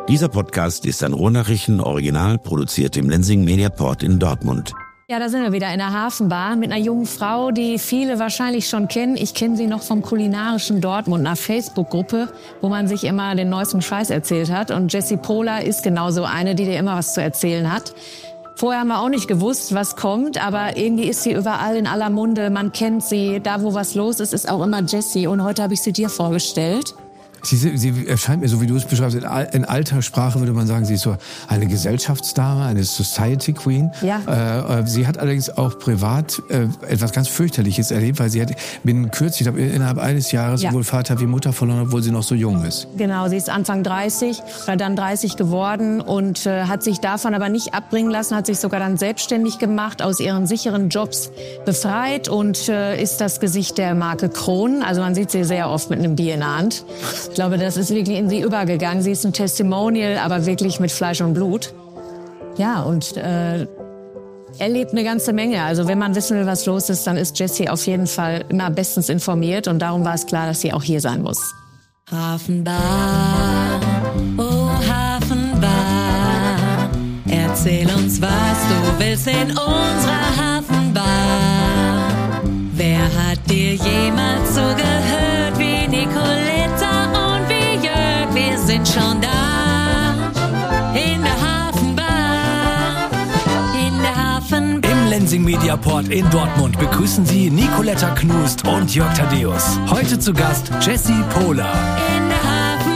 Dieser Podcast ist ein Ruhrnachrichten-Original, produziert im Lenzing Mediaport in Dortmund. Ja, da sind wir wieder in der Hafenbar mit einer jungen Frau, die viele wahrscheinlich schon kennen. Ich kenne sie noch vom kulinarischen Dortmund, einer Facebook-Gruppe, wo man sich immer den neuesten Scheiß erzählt hat. Und Jessie Pola ist genauso eine, die dir immer was zu erzählen hat. Vorher haben wir auch nicht gewusst, was kommt, aber irgendwie ist sie überall in aller Munde. Man kennt sie, da wo was los ist, ist auch immer Jessie. Und heute habe ich sie dir vorgestellt. Sie erscheint mir, so wie du es beschreibst, in alter Sprache würde man sagen, sie ist so eine Gesellschaftsdame, eine Society Queen. Ja. Sie hat allerdings auch privat etwas ganz fürchterliches erlebt, weil sie hat binnen kürzlich, ich glaube innerhalb eines Jahres, sowohl Vater wie Mutter verloren, obwohl sie noch so jung ist. Genau, sie ist Anfang 30, dann 30 geworden und hat sich davon aber nicht abbringen lassen, hat sich sogar dann selbstständig gemacht, aus ihren sicheren Jobs befreit und ist das Gesicht der Marke Kron. Also man sieht sie sehr oft mit einem Bier in der Hand. Ich glaube, das ist wirklich in sie übergegangen. Sie ist ein Testimonial, aber wirklich mit Fleisch und Blut. Ja, und erlebt eine ganze Menge. Also wenn man wissen will, was los ist, dann ist Jessie auf jeden Fall immer bestens informiert. Und darum war es klar, dass sie auch hier sein muss. Hafenbar, oh Hafenbar, erzähl uns, was du willst in unserer Hafenbar. Wer hat dir jemals so gehört wie Nicoletta und wie Jörg? Wir sind schon da, in der Hafenbar, in der Hafenbar. Im Lenzing Mediaport in Dortmund begrüßen Sie Nicoletta Knust und Jörg Thaddeus. Heute zu Gast Jessie Pola. In der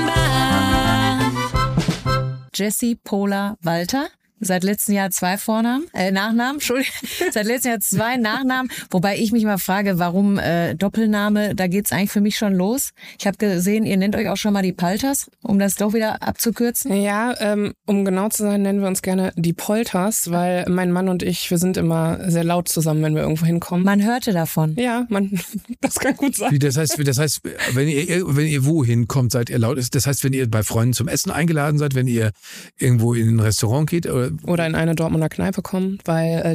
Hafenbar. Jessie Pola Walter. Seit letztem Jahr Nachnamen, Entschuldigung. Seit letztem Jahr 2 Nachnamen. Wobei ich mich mal frage, warum Doppelname, da geht's eigentlich für mich schon los. Ich habe gesehen, ihr nennt euch auch schon mal die Palters, um das doch wieder abzukürzen. Ja, um genau zu sein, nennen wir uns gerne die Polters, weil mein Mann und ich, wir sind immer sehr laut zusammen, wenn wir irgendwo hinkommen. Man hörte davon. Ja, das kann gut sein. Das heißt, wenn ihr wohin kommt, seid ihr laut. Das heißt, wenn ihr bei Freunden zum Essen eingeladen seid, wenn ihr irgendwo in ein Restaurant geht oder in eine Dortmunder Kneipe kommen, weil,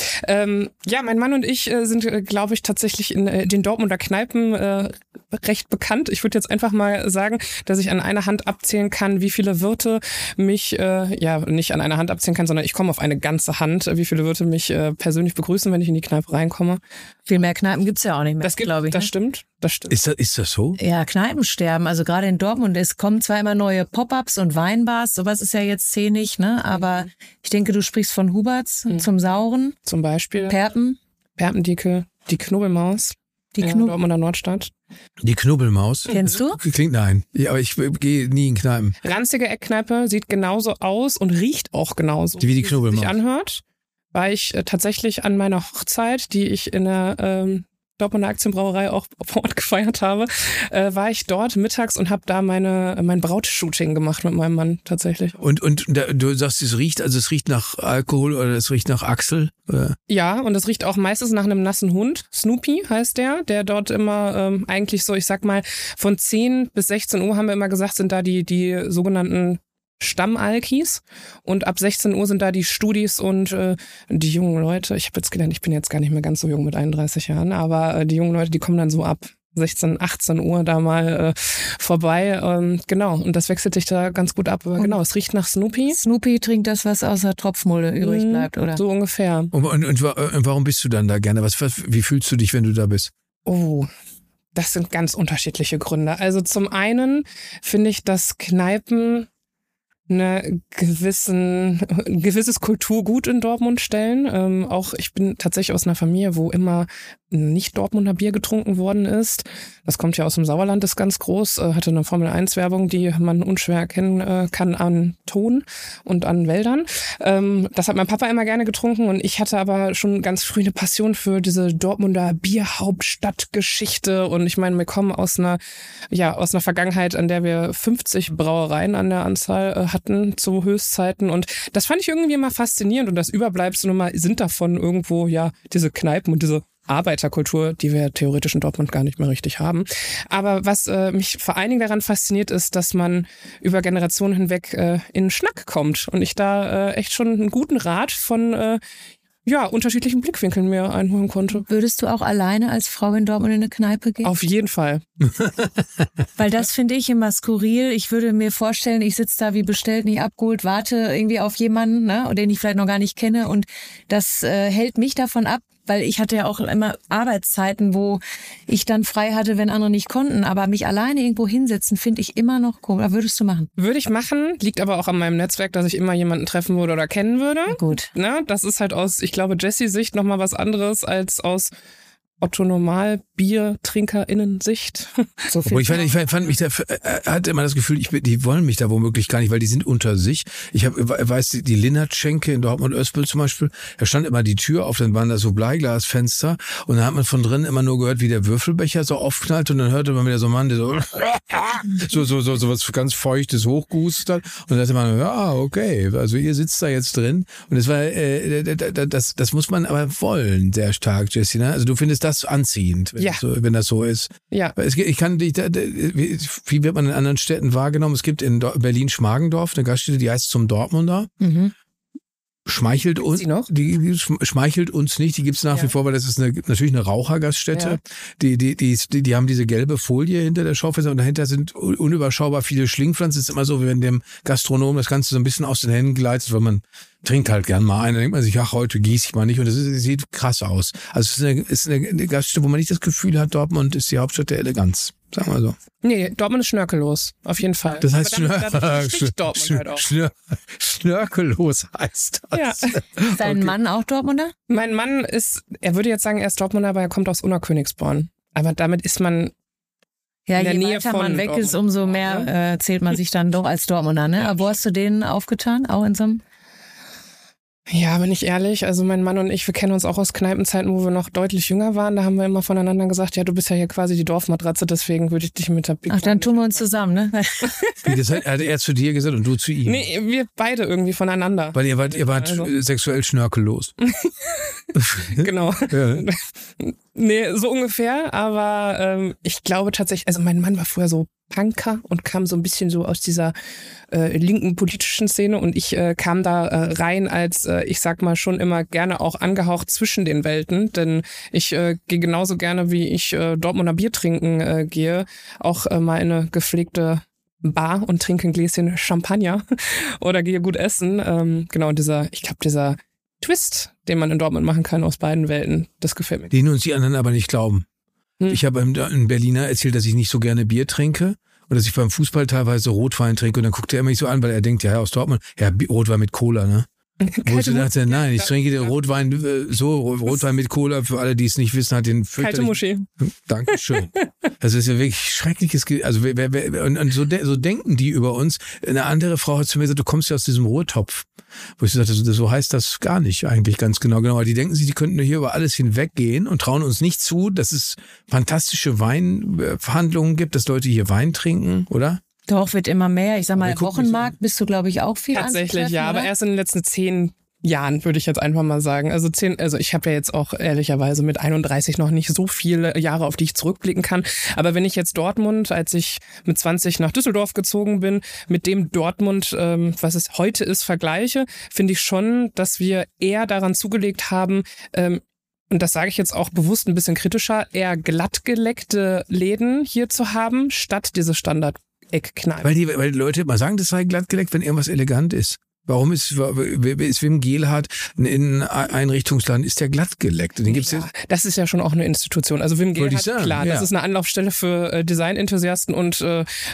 mein Mann und ich sind, glaube ich, tatsächlich in den Dortmunder Kneipen recht bekannt. Ich würde jetzt einfach mal sagen, dass ich an einer Hand abzählen kann, wie viele Wirte mich, nicht an einer Hand abzählen kann, sondern ich komme auf eine ganze Hand, wie viele Wirte mich persönlich begrüßen, wenn ich in die Kneipe reinkomme. Viel mehr Kneipen gibt's ja auch nicht mehr, glaube ich. Das stimmt. Ist das so? Ja, Kneipensterben. Also gerade in Dortmund, es kommen zwar immer neue Pop-ups und Weinbars, sowas ist ja jetzt szenisch, ne? Aber ich denke, du sprichst von Huberts zum Sauren. Zum Beispiel. Perpendiekel, die Knubbelmaus. Dortmunder Nordstadt. Die Knubbelmaus. Kennst du? Klingt nein. Ja, aber ich gehe nie in Kneipen. Ranzige Eckkneipe, sieht genauso aus und riecht auch genauso. Wie die Knubbelmaus. Sich anhört, war ich tatsächlich an meiner Hochzeit, die ich in der Dortmunder Aktienbrauerei auch vor Ort gefeiert habe, war ich dort mittags und habe da mein Brautshooting gemacht mit meinem Mann tatsächlich. Und du sagst, es riecht nach Alkohol oder es riecht nach Axel? Ja, und es riecht auch meistens nach einem nassen Hund. Snoopy heißt der dort immer eigentlich so, ich sag mal, von 10 bis 16 Uhr haben wir immer gesagt, sind da die sogenannten Stammalkis und ab 16 Uhr sind da die Studis und die jungen Leute. Ich habe jetzt gelernt, ich bin jetzt gar nicht mehr ganz so jung mit 31 Jahren, aber die jungen Leute, die kommen dann so ab 16, 18 Uhr da mal vorbei. Genau, und das wechselt sich da ganz gut ab. Aber genau, es riecht nach Snoopy. Snoopy trinkt das, was außer Tropfmulde übrig bleibt, oder? So ungefähr. Und warum bist du dann da gerne? Wie fühlst du dich, wenn du da bist? Oh, das sind ganz unterschiedliche Gründe. Also zum einen finde ich, dass Kneipen ein gewisses Kulturgut in Dortmund stellen. Auch ich bin tatsächlich aus einer Familie, wo immer nicht Dortmunder Bier getrunken worden ist. Das kommt ja aus dem Sauerland, ist ganz groß. Hatte eine Formel-1-Werbung, die man unschwer erkennen kann an Ton und an Wäldern. Das hat mein Papa immer gerne getrunken und ich hatte aber schon ganz früh eine Passion für diese Dortmunder Bierhauptstadtgeschichte. Und ich meine, wir kommen aus einer Vergangenheit, an der wir 50 Brauereien an der Anzahl hatten zu Höchstzeiten. Und das fand ich irgendwie immer faszinierend. Und das Überbleibsel nun mal sind davon irgendwo diese Kneipen und diese Arbeiterkultur, die wir theoretisch in Dortmund gar nicht mehr richtig haben. Aber was mich vor allen Dingen daran fasziniert, ist, dass man über Generationen hinweg in Schnack kommt. Und ich da echt schon einen guten Rat von unterschiedlichen Blickwinkeln mir einholen konnte. Würdest du auch alleine als Frau in Dortmund in eine Kneipe gehen? Auf jeden Fall. Weil das finde ich immer skurril. Ich würde mir vorstellen, ich sitze da wie bestellt, nicht abgeholt, warte irgendwie auf jemanden, ne, den ich vielleicht noch gar nicht kenne. Und das hält mich davon ab, weil ich hatte ja auch immer Arbeitszeiten, wo ich dann frei hatte, wenn andere nicht konnten. Aber mich alleine irgendwo hinsetzen, finde ich immer noch komisch. Würdest du machen? Würde ich machen. Liegt aber auch an meinem Netzwerk, dass ich immer jemanden treffen würde oder kennen würde. Gut. Na, das ist halt aus, ich glaube, Jessys Sicht nochmal was anderes als aus Otto-Normal-Bier-TrinkerInnen-Sicht. So viel. Ich fand mich da, hatte immer das Gefühl, die wollen mich da womöglich gar nicht, weil die sind unter sich. Ich weiß, die Linnert-Schenke in Dortmund-Öspel zum Beispiel, da stand immer die Tür auf, dann waren da so Bleiglasfenster und dann hat man von drinnen immer nur gehört, wie der Würfelbecher so aufknallt und dann hörte man wieder so einen Mann, der so was ganz Feuchtes hochgehustet hat und dann dachte man, ja, okay, also ihr sitzt da jetzt drin und das war, das muss man aber wollen, sehr stark, Jessie, ne? Also du findest das anziehend, wenn das so ist. Ja. Wie wird man in anderen Städten wahrgenommen? Es gibt in Berlin Schmargendorf eine Gaststätte, die heißt Zum Dortmunder. Mhm. Schmeichelt uns, die schmeichelt uns nicht, die gibt's nach wie vor, weil das ist natürlich eine Rauchergaststätte. Ja. Die haben diese gelbe Folie hinter der Schaufenster und dahinter sind unüberschaubar viele Schlingpflanzen. Es ist immer so, wie wenn dem Gastronom das Ganze so ein bisschen aus den Händen gleitet, weil man trinkt halt gern mal einen, dann denkt man sich, ach, heute gieße ich mal nicht und das sieht krass aus. Also es ist eine Gaststätte, wo man nicht das Gefühl hat, Dortmund ist die Hauptstadt der Eleganz. Sagen wir so. Nee, Dortmund ist schnörkellos. Auf jeden Fall. Das heißt schnörkellos heißt das. Ja. Ist dein Mann auch Dortmunder? Mein Mann er würde jetzt sagen, er ist Dortmunder, aber er kommt aus Unna-Königsborn. Aber damit ist man in der Nähe von man weg Dortmund. Ist, umso mehr zählt man sich dann doch als Dortmunder. Ne? Aber wo hast du den aufgetan? Auch in so einem... Ja, bin ich ehrlich, also mein Mann und ich, wir kennen uns auch aus Kneipenzeiten, wo wir noch deutlich jünger waren. Da haben wir immer voneinander gesagt, ja, du bist ja hier quasi die Dorfmatratze, deswegen würde ich dich mit der Big Ach, dann tun wir uns zusammen, ne? Wie das hat er zu dir gesagt und du zu ihm? Nee, wir beide irgendwie voneinander. Weil ihr wart sexuell schnörkellos. Genau. Ja. Nee, so ungefähr, aber ich glaube tatsächlich, also mein Mann war früher so Punker und kam so ein bisschen so aus dieser linken politischen Szene und ich kam da rein als, ich sag mal, schon immer gerne auch angehaucht zwischen den Welten, denn ich gehe genauso gerne, wie ich Dortmunder Bier trinken gehe, auch mal in eine gepflegte Bar und trinke ein Gläschen Champagner oder gehe gut essen. Genau, dieser Twist, den man in Dortmund machen kann aus beiden Welten, das gefällt mir. Den uns die anderen aber nicht glauben. Ich habe einem Berliner erzählt, dass ich nicht so gerne Bier trinke und dass ich beim Fußball teilweise Rotwein trinke und dann guckt er mich so an, weil er denkt, ja, aus Dortmund, ja, Rotwein mit Cola, ne? Wo ich dachte, nein, ich trinke den Rotwein Rotwein mit Cola, für alle, die es nicht wissen, hat den Kalte Moschee. Dankeschön. Das ist ja wirklich schreckliches, also und so denken die über uns. Eine andere Frau hat zu mir gesagt, du kommst ja aus diesem Ruhrtopf. Wo ich sagte, so heißt das gar nicht eigentlich ganz genau. Aber die denken sich, die könnten hier über alles hinweggehen und trauen uns nicht zu, dass es fantastische Weinverhandlungen gibt, dass Leute hier Wein trinken, oder? Doch, wird immer mehr. Ich sag mal, im Wochenmarkt bist du, glaube ich, auch viel tatsächlich, ja, oder? Aber erst in den letzten 10 Jahren, würde ich jetzt einfach mal sagen. Also ich habe ja jetzt auch ehrlicherweise mit 31 noch nicht so viele Jahre, auf die ich zurückblicken kann. Aber wenn ich jetzt Dortmund, als ich mit 20 nach Düsseldorf gezogen bin, mit dem Dortmund, was es heute ist, vergleiche, finde ich schon, dass wir eher daran zugelegt haben, und das sage ich jetzt auch bewusst ein bisschen kritischer, eher glattgeleckte Läden hier zu haben, statt diese Standard-Eckkneipen. Weil die Leute immer sagen, das sei glattgeleckt, wenn irgendwas elegant ist. Warum ist Wim Gehlhardt ein Inneneinrichtungsladen, ist der glatt geleckt? Den gibt's ja, das ist ja schon auch eine Institution. Also Wim Gehlhardt, klar, das ist eine Anlaufstelle für Designenthusiasten und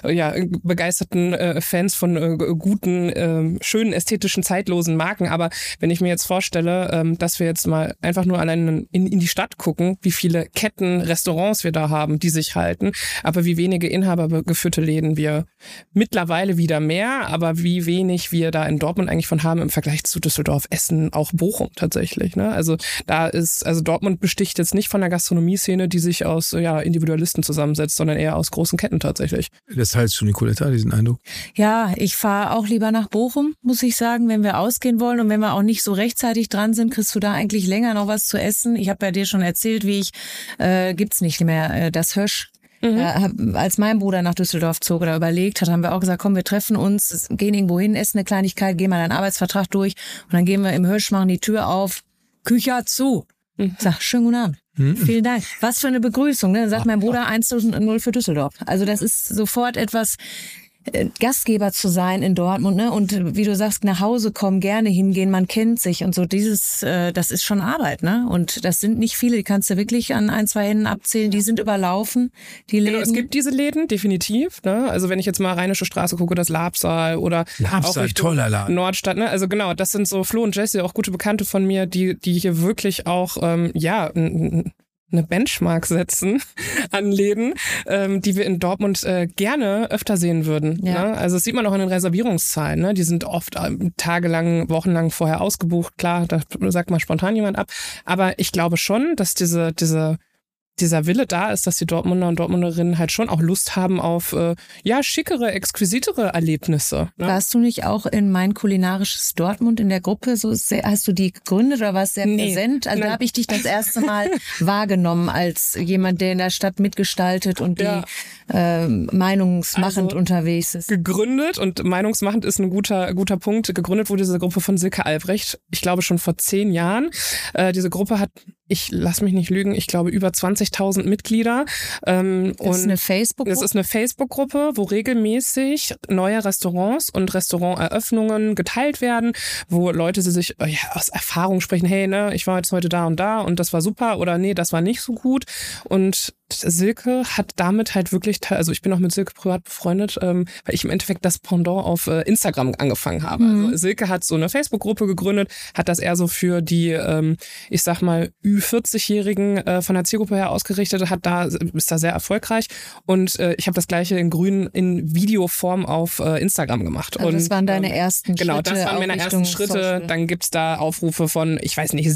begeisterten Fans von guten, schönen, ästhetischen, zeitlosen Marken. Aber wenn ich mir jetzt vorstelle, dass wir jetzt mal einfach nur allein in die Stadt gucken, wie viele Ketten, Restaurants wir da haben, die sich halten, aber wie wenige inhabergeführte Läden wir mittlerweile wieder mehr, aber wie wenig wir da in Dortmund eigentlich von haben im Vergleich zu Düsseldorf, Essen, auch Bochum tatsächlich. Ne? Also Dortmund besticht jetzt nicht von der Gastronomie-Szene, die sich aus Individualisten zusammensetzt, sondern eher aus großen Ketten tatsächlich. Das teilst du, Nicoletta, diesen Eindruck? Ja, ich fahre auch lieber nach Bochum, muss ich sagen, wenn wir ausgehen wollen und wenn wir auch nicht so rechtzeitig dran sind, kriegst du da eigentlich länger noch was zu essen. Ich habe ja dir schon erzählt, wie ich, gibt's nicht mehr, das Hösch. Als mein Bruder nach Düsseldorf zog oder überlegt hat, haben wir auch gesagt, komm, wir treffen uns, gehen irgendwo hin, essen eine Kleinigkeit, gehen mal einen Arbeitsvertrag durch und dann gehen wir im Hirsch, machen die Tür auf, Küche zu. Sag, schönen guten Abend. Vielen Dank. Was für eine Begrüßung, ne? Dann sagt mein Bruder 1:0 für Düsseldorf. Also das ist sofort etwas, Gastgeber zu sein in Dortmund, ne? Und wie du sagst, nach Hause kommen, gerne hingehen, man kennt sich und so. Das ist schon Arbeit, ne? Und das sind nicht viele, die kannst du wirklich an 1, 2 Händen abzählen, die sind überlaufen, die Läden. Genau, es gibt diese Läden, definitiv, ne? Also wenn ich jetzt mal Rheinische Straße gucke, das Labsaal oder auch toller Laden. Nordstadt, ne? Also genau, das sind so Flo und Jessie, auch gute Bekannte von mir, die hier wirklich auch, eine Benchmark setzen an Läden, die wir in Dortmund gerne öfter sehen würden. Ja. Ne? Also das sieht man auch in den Reservierungszahlen. Ne? Die sind oft tagelang, wochenlang vorher ausgebucht. Klar, da sagt mal spontan jemand ab. Aber ich glaube schon, dass dieser Wille da ist, dass die Dortmunder und Dortmunderinnen halt schon auch Lust haben auf schickere, exquisitere Erlebnisse. Ne? Warst du nicht auch in Mein kulinarisches Dortmund in der Gruppe? Hast du die gegründet oder warst sehr präsent? Also da habe ich dich das erste Mal wahrgenommen als jemand, der in der Stadt mitgestaltet und die meinungsmachend unterwegs ist. Gegründet, und meinungsmachend ist ein guter Punkt, gegründet wurde diese Gruppe von Silke Albrecht, ich glaube schon vor 10 Jahren. Diese Gruppe hat, ich lass mich nicht lügen, ich glaube über 20.000 Mitglieder. Das ist eine Facebook-Gruppe? Das ist eine Facebook-Gruppe, wo regelmäßig neue Restaurants und Restauranteröffnungen geteilt werden, wo Leute sich aus Erfahrung sprechen, hey, ne, ich war jetzt heute da und das war super oder nee, das war nicht so gut. Und Silke hat damit halt wirklich, also ich bin auch mit Silke privat befreundet, weil ich im Endeffekt das Pendant auf Instagram angefangen habe. Also Silke hat so eine Facebook-Gruppe gegründet, hat das eher so für die, ich sag mal, Ü40-Jährigen von der Zielgruppe her ausgerichtet, ist da sehr erfolgreich, und ich habe das Gleiche in Grün in Videoform auf Instagram gemacht. Also das waren deine ersten Schritte. Genau, das waren meine ersten Schritte. Social. Dann gibt's da Aufrufe von, ich weiß nicht,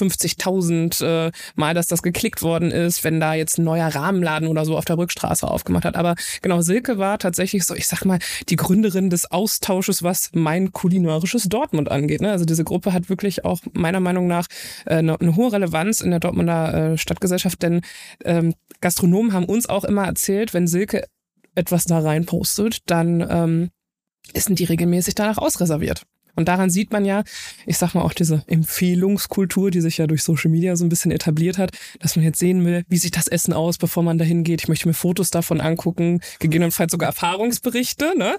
750.000 Mal, dass das geklickt worden ist, wenn da jetzt ein neuer Rahmenladen oder so auf der Rückstraße aufgemacht hat. Aber genau, Silke war tatsächlich so, ich sag mal, die Gründerin des Austausches, was Mein kulinarisches Dortmund angeht. Ne? Also diese Gruppe hat wirklich auch meiner Meinung nach eine hohe Relevanz in der Dortmunder Stadtgesellschaft, denn Gastronomen haben uns auch immer erzählt, wenn Silke etwas da rein postet, dann sind die regelmäßig danach ausreserviert. Und daran sieht man ja, ich sag mal auch diese Empfehlungskultur, die sich ja durch Social Media so ein bisschen etabliert hat, dass man jetzt sehen will, wie sieht das Essen aus, bevor man dahin geht. Ich möchte mir Fotos davon angucken, gegebenenfalls sogar Erfahrungsberichte, ne?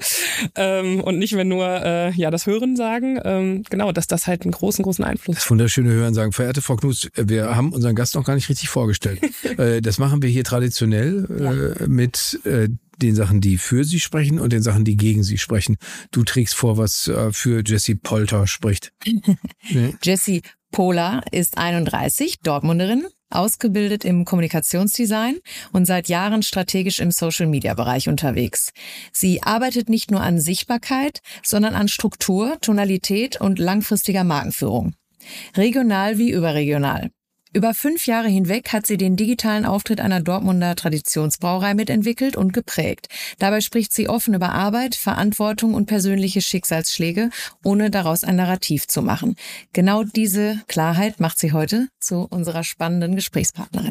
Und nicht mehr nur das Hören sagen. Genau, dass das halt einen großen Einfluss hat. Das wunderschöne Hören sagen. Verehrte Frau Knust, wir haben unseren Gast noch gar nicht richtig vorgestellt. Das machen wir hier traditionell mit den Sachen, die für sie sprechen, und den Sachen, die gegen sie sprechen. Du trägst vor, was für Jessie Polter spricht. Nee. Jessie Pohler ist 31, Dortmunderin, ausgebildet im Kommunikationsdesign und seit Jahren strategisch im Social-Media-Bereich unterwegs. Sie arbeitet nicht nur an Sichtbarkeit, sondern an Struktur, Tonalität und langfristiger Markenführung. Regional wie überregional. Über 5 Jahre hinweg hat sie den digitalen Auftritt einer Dortmunder Traditionsbrauerei mitentwickelt und geprägt. Dabei spricht sie offen über Arbeit, Verantwortung und persönliche Schicksalsschläge, ohne daraus ein Narrativ zu machen. Genau diese Klarheit macht sie heute zu unserer spannenden Gesprächspartnerin.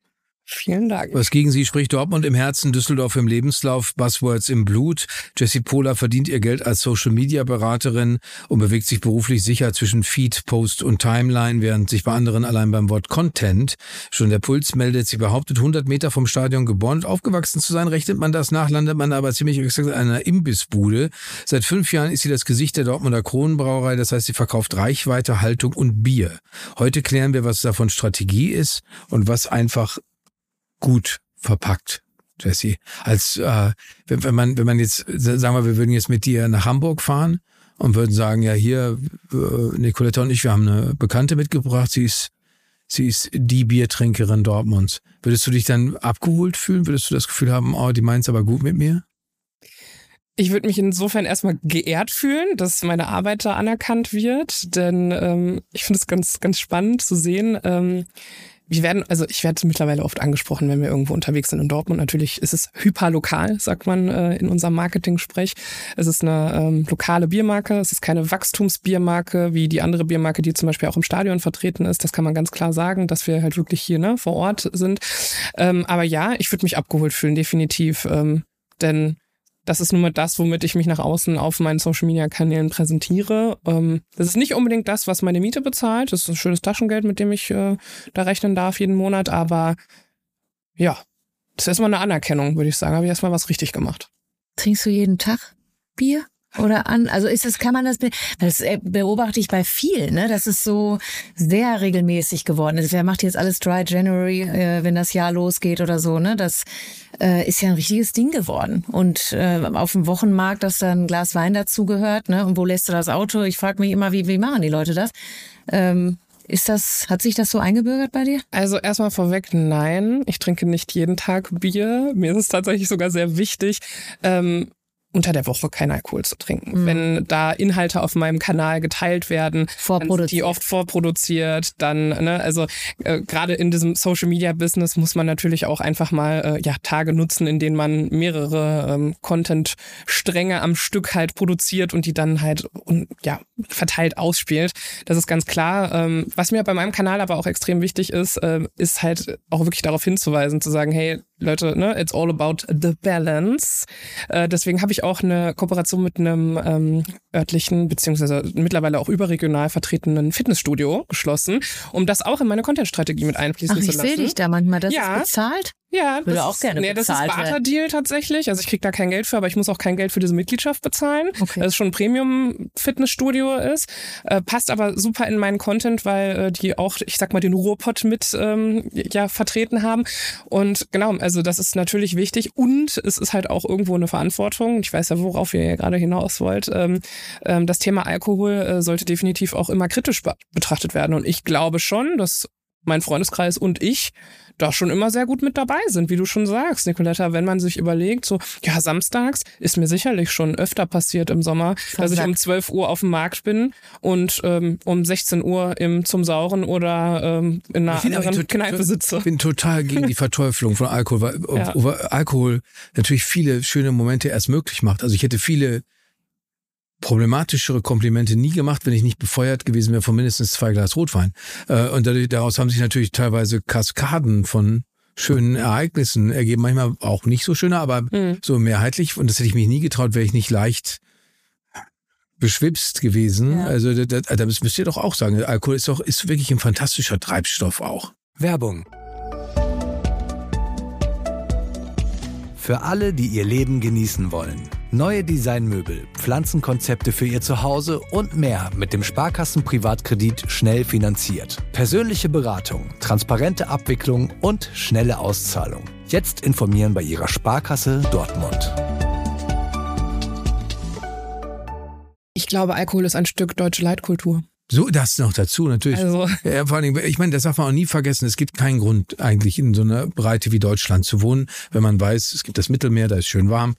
Vielen Dank. Was gegen sie spricht: Dortmund im Herzen, Düsseldorf im Lebenslauf, Buzzwords im Blut. Jessie Pohler verdient ihr Geld als Social-Media-Beraterin und bewegt sich beruflich sicher zwischen Feed, Post und Timeline, während sich bei anderen allein beim Wort Content schon der Puls meldet. Sie behauptet, 100 Meter vom Stadion geboren und aufgewachsen zu sein. Rechnet man das nach, landet man aber ziemlich exakt in einer Imbissbude. Seit 5 Jahren ist sie das Gesicht der Dortmunder Kronenbrauerei. Das heißt, sie verkauft Reichweite, Haltung und Bier. Heute klären wir, was davon Strategie ist und was einfach gut verpackt, Jessie. Als wenn man jetzt, sagen wir würden jetzt mit dir nach Hamburg fahren und würden sagen, ja hier, Nicoletta und ich, wir haben eine Bekannte mitgebracht, sie ist die Biertrinkerin Dortmunds. Würdest du dich dann abgeholt fühlen? Würdest du das Gefühl haben, oh, die meint's aber gut mit mir? Ich würde mich insofern erstmal geehrt fühlen, dass meine Arbeit da anerkannt wird, denn ich finde es ganz, ganz spannend zu sehen. Ich werde mittlerweile oft angesprochen, wenn wir irgendwo unterwegs sind in Dortmund. Natürlich ist es hyperlokal, sagt man in unserem Marketing-Sprech. Es ist eine lokale Biermarke, es ist keine Wachstumsbiermarke wie die andere Biermarke, die zum Beispiel auch im Stadion vertreten ist. Das kann man ganz klar sagen, dass wir halt wirklich hier vor Ort sind. Aber ja, ich würde mich abgeholt fühlen, definitiv. Denn das ist nun mal das, womit ich mich nach außen auf meinen Social-Media-Kanälen präsentiere. Das ist nicht unbedingt das, was meine Miete bezahlt. Das ist ein schönes Taschengeld, mit dem ich da rechnen darf jeden Monat. Aber ja, das ist erstmal eine Anerkennung, würde ich sagen. Habe ich erstmal was richtig gemacht. Trinkst du jeden Tag Bier? Oder also kann man das beobachte ich bei vielen, ne? Das ist so sehr regelmäßig geworden. Also wer macht jetzt alles Dry January, wenn das Jahr losgeht oder so, ne? Das ist ja ein richtiges Ding geworden. Und auf dem Wochenmarkt, dass da ein Glas Wein dazugehört, ne? Und wo lässt du das Auto? Ich frage mich immer, wie machen die Leute das? Hat sich das so eingebürgert bei dir? Also erstmal vorweg, nein, ich trinke nicht jeden Tag Bier. Mir ist es tatsächlich sogar sehr wichtig, unter der Woche kein Alkohol zu trinken. Wenn da Inhalte auf meinem Kanal geteilt werden, sind die oft vorproduziert, dann, ne, also gerade in diesem Social-Media-Business muss man natürlich auch einfach mal Tage nutzen, in denen man mehrere Content-Stränge am Stück halt produziert und die dann halt verteilt ausspielt. Das ist ganz klar. Was mir bei meinem Kanal aber auch extrem wichtig ist, ist halt auch wirklich darauf hinzuweisen, zu sagen, hey, Leute, ne, it's all about the balance. Deswegen habe ich auch eine Kooperation mit einem örtlichen, beziehungsweise mittlerweile auch überregional vertretenen Fitnessstudio geschlossen, um das auch in meine Content-Strategie mit einfließen zu lassen. Ich sehe dich da manchmal, das ist bezahlt? Ja, würde auch gerne bezahlt das ist Barter-Deal tatsächlich. Also ich kriege da kein Geld für, aber ich muss auch kein Geld für diese Mitgliedschaft bezahlen. Okay. Das ist schon ein Premium-Fitnessstudio ist. Passt aber super in meinen Content, weil die auch, ich sag mal, den Ruhrpott mit vertreten haben. Und genau, also das ist natürlich wichtig. Und es ist halt auch irgendwo eine Verantwortung. Ich weiß ja, worauf ihr ja gerade hinaus wollt. Das Thema Alkohol sollte definitiv auch immer kritisch betrachtet werden. Und ich glaube schon, dass mein Freundeskreis und ich da schon immer sehr gut mit dabei sind, wie du schon sagst, Nicoletta, wenn man sich überlegt, so, ja, samstags ist mir sicherlich schon öfter passiert im Sommer, dass ich um 12 Uhr auf dem Markt bin und um 16 Uhr zum Sauren oder in einer anderen Kneipe sitze. Ich bin total gegen die Verteuflung von Alkohol, weil Alkohol natürlich viele schöne Momente erst möglich macht. Also ich hätte viele problematischere Komplimente nie gemacht, wenn ich nicht befeuert gewesen wäre von mindestens 2 Glas Rotwein. Und daraus haben sich natürlich teilweise Kaskaden von schönen Ereignissen ergeben. Manchmal auch nicht so schöne, aber so mehrheitlich. Und das hätte ich mich nie getraut, wäre ich nicht leicht beschwipst gewesen. Ja. Also da müsst ihr doch auch sagen, Alkohol ist wirklich ein fantastischer Treibstoff auch. Werbung. Für alle, die ihr Leben genießen wollen. Neue Designmöbel, Pflanzenkonzepte für ihr Zuhause und mehr mit dem Sparkassen-Privatkredit schnell finanziert. Persönliche Beratung, transparente Abwicklung und schnelle Auszahlung. Jetzt informieren bei Ihrer Sparkasse Dortmund. Ich glaube, Alkohol ist ein Stück deutsche Leitkultur. So, das noch dazu, natürlich. Also. Ja, vor allem, ich meine, das darf man auch nie vergessen. Es gibt keinen Grund, eigentlich in so einer Breite wie Deutschland zu wohnen, wenn man weiß, es gibt das Mittelmeer, da ist schön warm.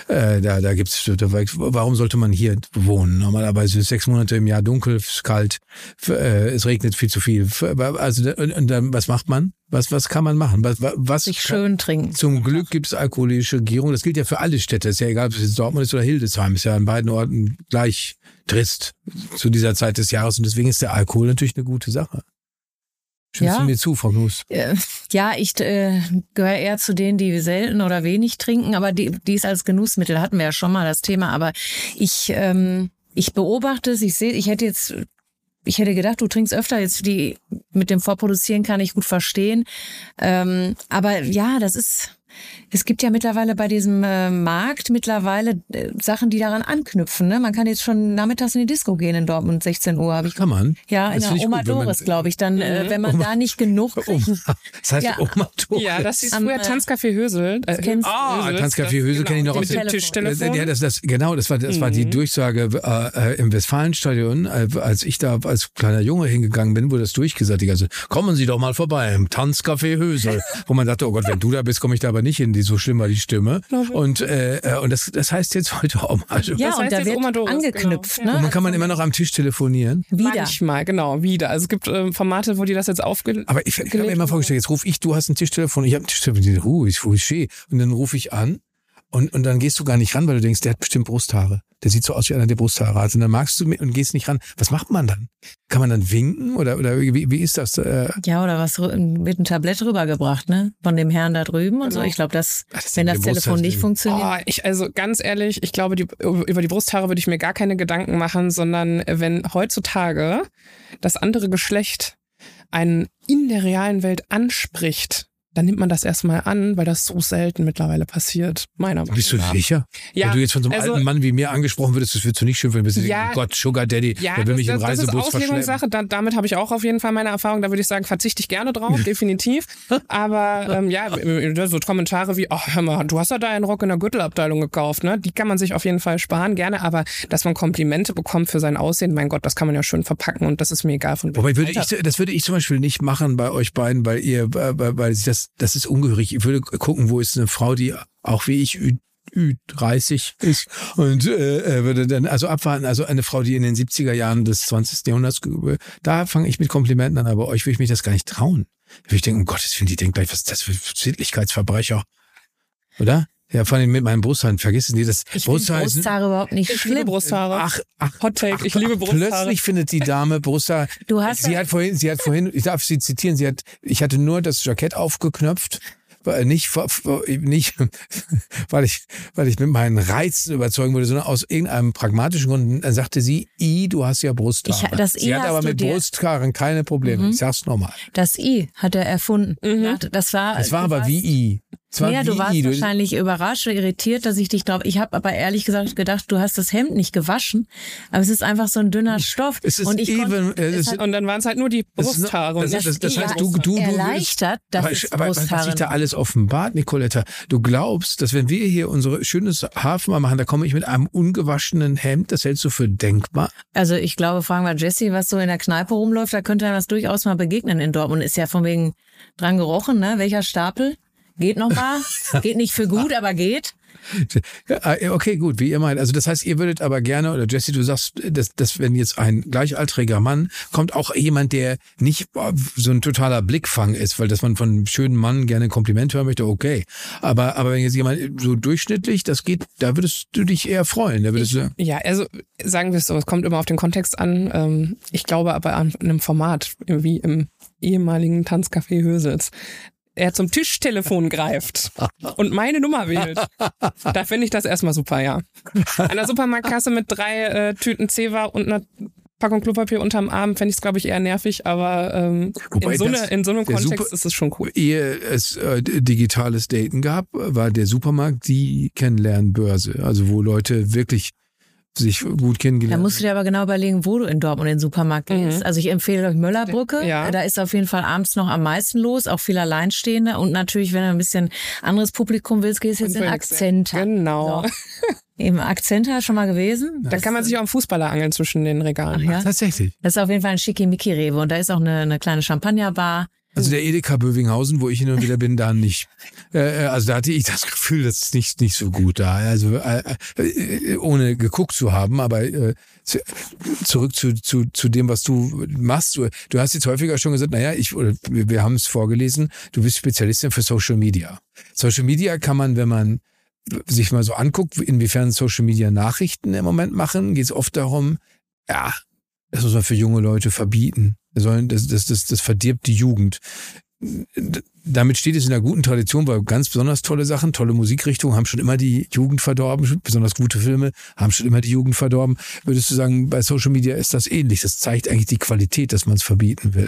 Warum sollte man hier wohnen? Normalerweise ist 6 Monate im Jahr dunkel, es ist kalt, es regnet viel zu viel. Also, und dann, was macht man? Was kann man machen? Was sich schön trinken. Zum Glück gibt es alkoholische Gärung. Das gilt ja für alle Städte. Ist ja egal, ob es jetzt Dortmund ist oder Hildesheim. Ist ja an beiden Orten gleich trist zu dieser Zeit des Jahres. Und deswegen ist der Alkohol natürlich eine gute Sache. Stimmst du mir zu, Frau Knus? Ja, ich gehöre eher zu denen, die selten oder wenig trinken. Aber dies als Genussmittel hatten wir ja schon mal das Thema. Aber ich beobachte es. Ich hätte gedacht, du trinkst öfter, jetzt mit dem Vorproduzieren kann ich gut verstehen. Aber ja, es gibt ja mittlerweile bei diesem Markt Sachen, die daran anknüpfen. Ne? Man kann jetzt schon nachmittags in die Disco gehen in Dortmund, 16 Uhr. Kann man? Ja, in der Oma Doris, glaube ich. Dann, wenn man da nicht genug kriegt. Das heißt Oma Doris? Ja, das hieß früher Tanzcafé Hösel. Tanzcafé Hösel kenne ich noch aus dem Tischtelefon. Ja, das war die Durchsage im Westfalenstadion, als ich da als kleiner Junge hingegangen bin, wurde das durchgesagt. Also, kommen Sie doch mal vorbei im Tanzcafé Hösel. Wo man dachte, oh Gott, wenn du da bist, komme ich da aber nicht hin. So schlimm war die Stimme. Und das heißt jetzt heute auch mal. Ja, und da wird angeknüpft. Genau. Ne? Und man kann immer noch am Tisch telefonieren. Manchmal, genau, wieder. Also es gibt Formate, wo die das jetzt aufgelegt. Aber ich habe mir immer vorgestellt, jetzt rufe ich, du hast ein Tischtelefon, ich habe ein Tischtelefon, ruhig. Und dann rufe ich an Und dann gehst du gar nicht ran, weil du denkst, der hat bestimmt Brusthaare. Der sieht so aus wie einer, der Brusthaare hat. Und dann magst du und gehst nicht ran. Was macht man dann? Kann man dann winken oder wie ist das? Ja, oder was mit einem Tablett rübergebracht, ne? Von dem Herrn da drüben und so. Ich glaube, wenn das Telefon nicht funktioniert. Also ganz ehrlich, ich glaube, über die Brusthaare würde ich mir gar keine Gedanken machen, sondern wenn heutzutage das andere Geschlecht einen in der realen Welt anspricht, dann nimmt man das erstmal an, weil das so selten mittlerweile passiert, meiner Meinung nach. Bist du sicher? Ja, wenn du jetzt von so einem alten Mann wie mir angesprochen würdest, das würdest du nicht schön finden. Ja, oh Gott, Sugar Daddy, der will mich im Reisebus verschleppen. Das ist Auslegungssache, damit habe ich auch auf jeden Fall meine Erfahrung. Da würde ich sagen, verzichte ich gerne drauf, definitiv. Aber so Kommentare wie, hör mal, du hast ja da einen Rock in der Gürtelabteilung gekauft, ne? Die kann man sich auf jeden Fall sparen, gerne. Aber dass man Komplimente bekommt für sein Aussehen, mein Gott, das kann man ja schön verpacken und das ist mir egal. Wobei das würde ich zum Beispiel nicht machen bei euch beiden, weil sich das ist ungehörig. Ich würde gucken, wo ist eine Frau, die auch wie ich Ü30 ist und würde dann also abwarten, also eine Frau, die in den 70er Jahren des 20. Jahrhunderts, da fange ich mit Komplimenten an, aber euch würde ich mich das gar nicht trauen. Da würde ich denken, um Gottes Willen, die denkt gleich, was ist das für Sittlichkeitsverbrecher, oder? Ja, vor allem mit meinen Brusthaaren, vergiss es nicht. Ich finde Brusthaare überhaupt nicht schlimm. Ich liebe Brusthaare. Ach, Hot Take, ich liebe Brusthaare. Plötzlich findet die Dame Brusthaare. Sie hat vorhin, ich darf sie zitieren, ich hatte nur das Jackett aufgeknöpft, nicht weil ich mit meinen Reizen überzeugen würde, sondern aus irgendeinem pragmatischen Grund. Dann sagte sie, du hast ja Brusthaare. Sie hat aber mit Brusthaaren keine Probleme. Ich sag's nochmal. Das I hat er erfunden. Das war aber wie I. Ja, du warst wahrscheinlich überrascht oder irritiert, dass ich dich glaube. Ich habe aber ehrlich gesagt gedacht, du hast das Hemd nicht gewaschen. Aber es ist einfach so ein dünner Stoff. Und dann waren es halt nur die Brusthaare. Das heißt, du erleichtert, dass es Brusthaare. Aber was sich da alles offenbart, Nicoletta, du glaubst, dass wenn wir hier unsere schönes Hafen machen, da komme ich mit einem ungewaschenen Hemd, das hältst du für denkbar? Also ich glaube, fragen wir Jessie, was so in der Kneipe rumläuft, da könnte einem das durchaus mal begegnen in Dortmund. Ist ja von wegen dran gerochen, ne? Welcher Stapel? Geht noch mal. Geht nicht für gut, aber geht. Okay, gut, wie ihr meint. Also das heißt, ihr würdet aber gerne, oder Jessie, du sagst, dass wenn jetzt ein gleichaltriger Mann kommt, auch jemand, der nicht so ein totaler Blickfang ist, weil dass man von einem schönen Mann gerne ein Kompliment hören möchte, okay. Aber wenn jetzt jemand so durchschnittlich, das geht, da würdest du dich eher freuen. Ja, also sagen wir es so, es kommt immer auf den Kontext an. Ich glaube aber an einem Format, wie im ehemaligen Tanzcafé Hösels. Er zum Tischtelefon greift und meine Nummer wählt. Da finde ich das erstmal super, ja. An der Supermarktkasse mit 3 Tüten Zewa und einer Packung Klopapier unterm Arm fände ich es, glaube ich, eher nervig, aber in so einem Kontext ist es schon cool. Ehe es digitales Daten gab, war der Supermarkt die Kennenlernbörse, also wo Leute wirklich sich gut kennengelernt. Da musst du dir aber genau überlegen, wo du in Dortmund in den Supermarkt gehst. Also ich empfehle euch Möllerbrücke. Ja. Da ist auf jeden Fall abends noch am meisten los, auch viel Alleinstehende. Und natürlich, wenn du ein bisschen anderes Publikum willst, gehst du jetzt in Akzenta. Genau. So. Im Akzenta schon mal gewesen? Da kann man sich auch einen Fußballer angeln zwischen den Regalen. Ach ja? Tatsächlich. Das ist auf jeden Fall ein Schickimicki-Rewe. Und da ist auch eine kleine Champagnerbar. Also der Edeka Bövinghausen, wo ich hin und wieder bin, da nicht. Also da hatte ich das Gefühl, das ist nicht so gut da. Also ohne geguckt zu haben, aber zurück zu dem, was du machst. Du hast jetzt häufiger schon gesagt, wir haben es vorgelesen, du bist Spezialistin für Social Media. Social Media kann man, wenn man sich mal so anguckt, inwiefern Social Media Nachrichten im Moment machen, geht es oft darum, das muss man für junge Leute verbieten. Das verdirbt die Jugend. Damit steht es in einer guten Tradition, weil ganz besonders tolle Sachen, tolle Musikrichtungen haben schon immer die Jugend verdorben, besonders gute Filme haben schon immer die Jugend verdorben. Würdest du sagen, bei Social Media ist das ähnlich? Das zeigt eigentlich die Qualität, dass man es verbieten will.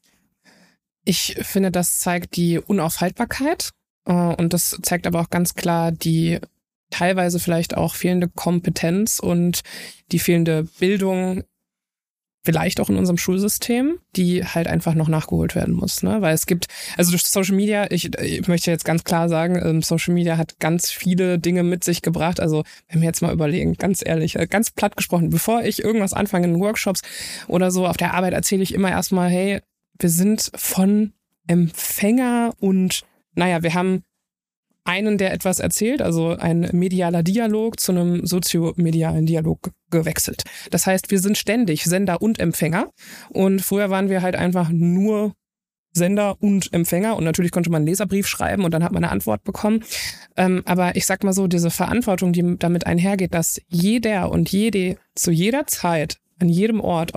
Ich finde, das zeigt die Unaufhaltbarkeit und das zeigt aber auch ganz klar die teilweise vielleicht auch fehlende Kompetenz und die fehlende Bildung vielleicht auch in unserem Schulsystem, die halt einfach noch nachgeholt werden muss, ne? Weil es gibt, also durch Social Media, ich möchte jetzt ganz klar sagen, Social Media hat ganz viele Dinge mit sich gebracht. Also wenn wir jetzt mal überlegen, ganz ehrlich, ganz platt gesprochen, bevor ich irgendwas anfange in Workshops oder so auf der Arbeit, erzähle ich immer erstmal, hey, wir sind von Empfänger und wir haben einen, der etwas erzählt, also ein medialer Dialog zu einem soziomedialen Dialog gewechselt. Das heißt, wir sind ständig Sender und Empfänger und früher waren wir halt einfach nur Sender und Empfänger und natürlich konnte man einen Leserbrief schreiben und dann hat man eine Antwort bekommen. Aber ich sag mal so, diese Verantwortung, die damit einhergeht, dass jeder und jede zu jeder Zeit, an jedem Ort,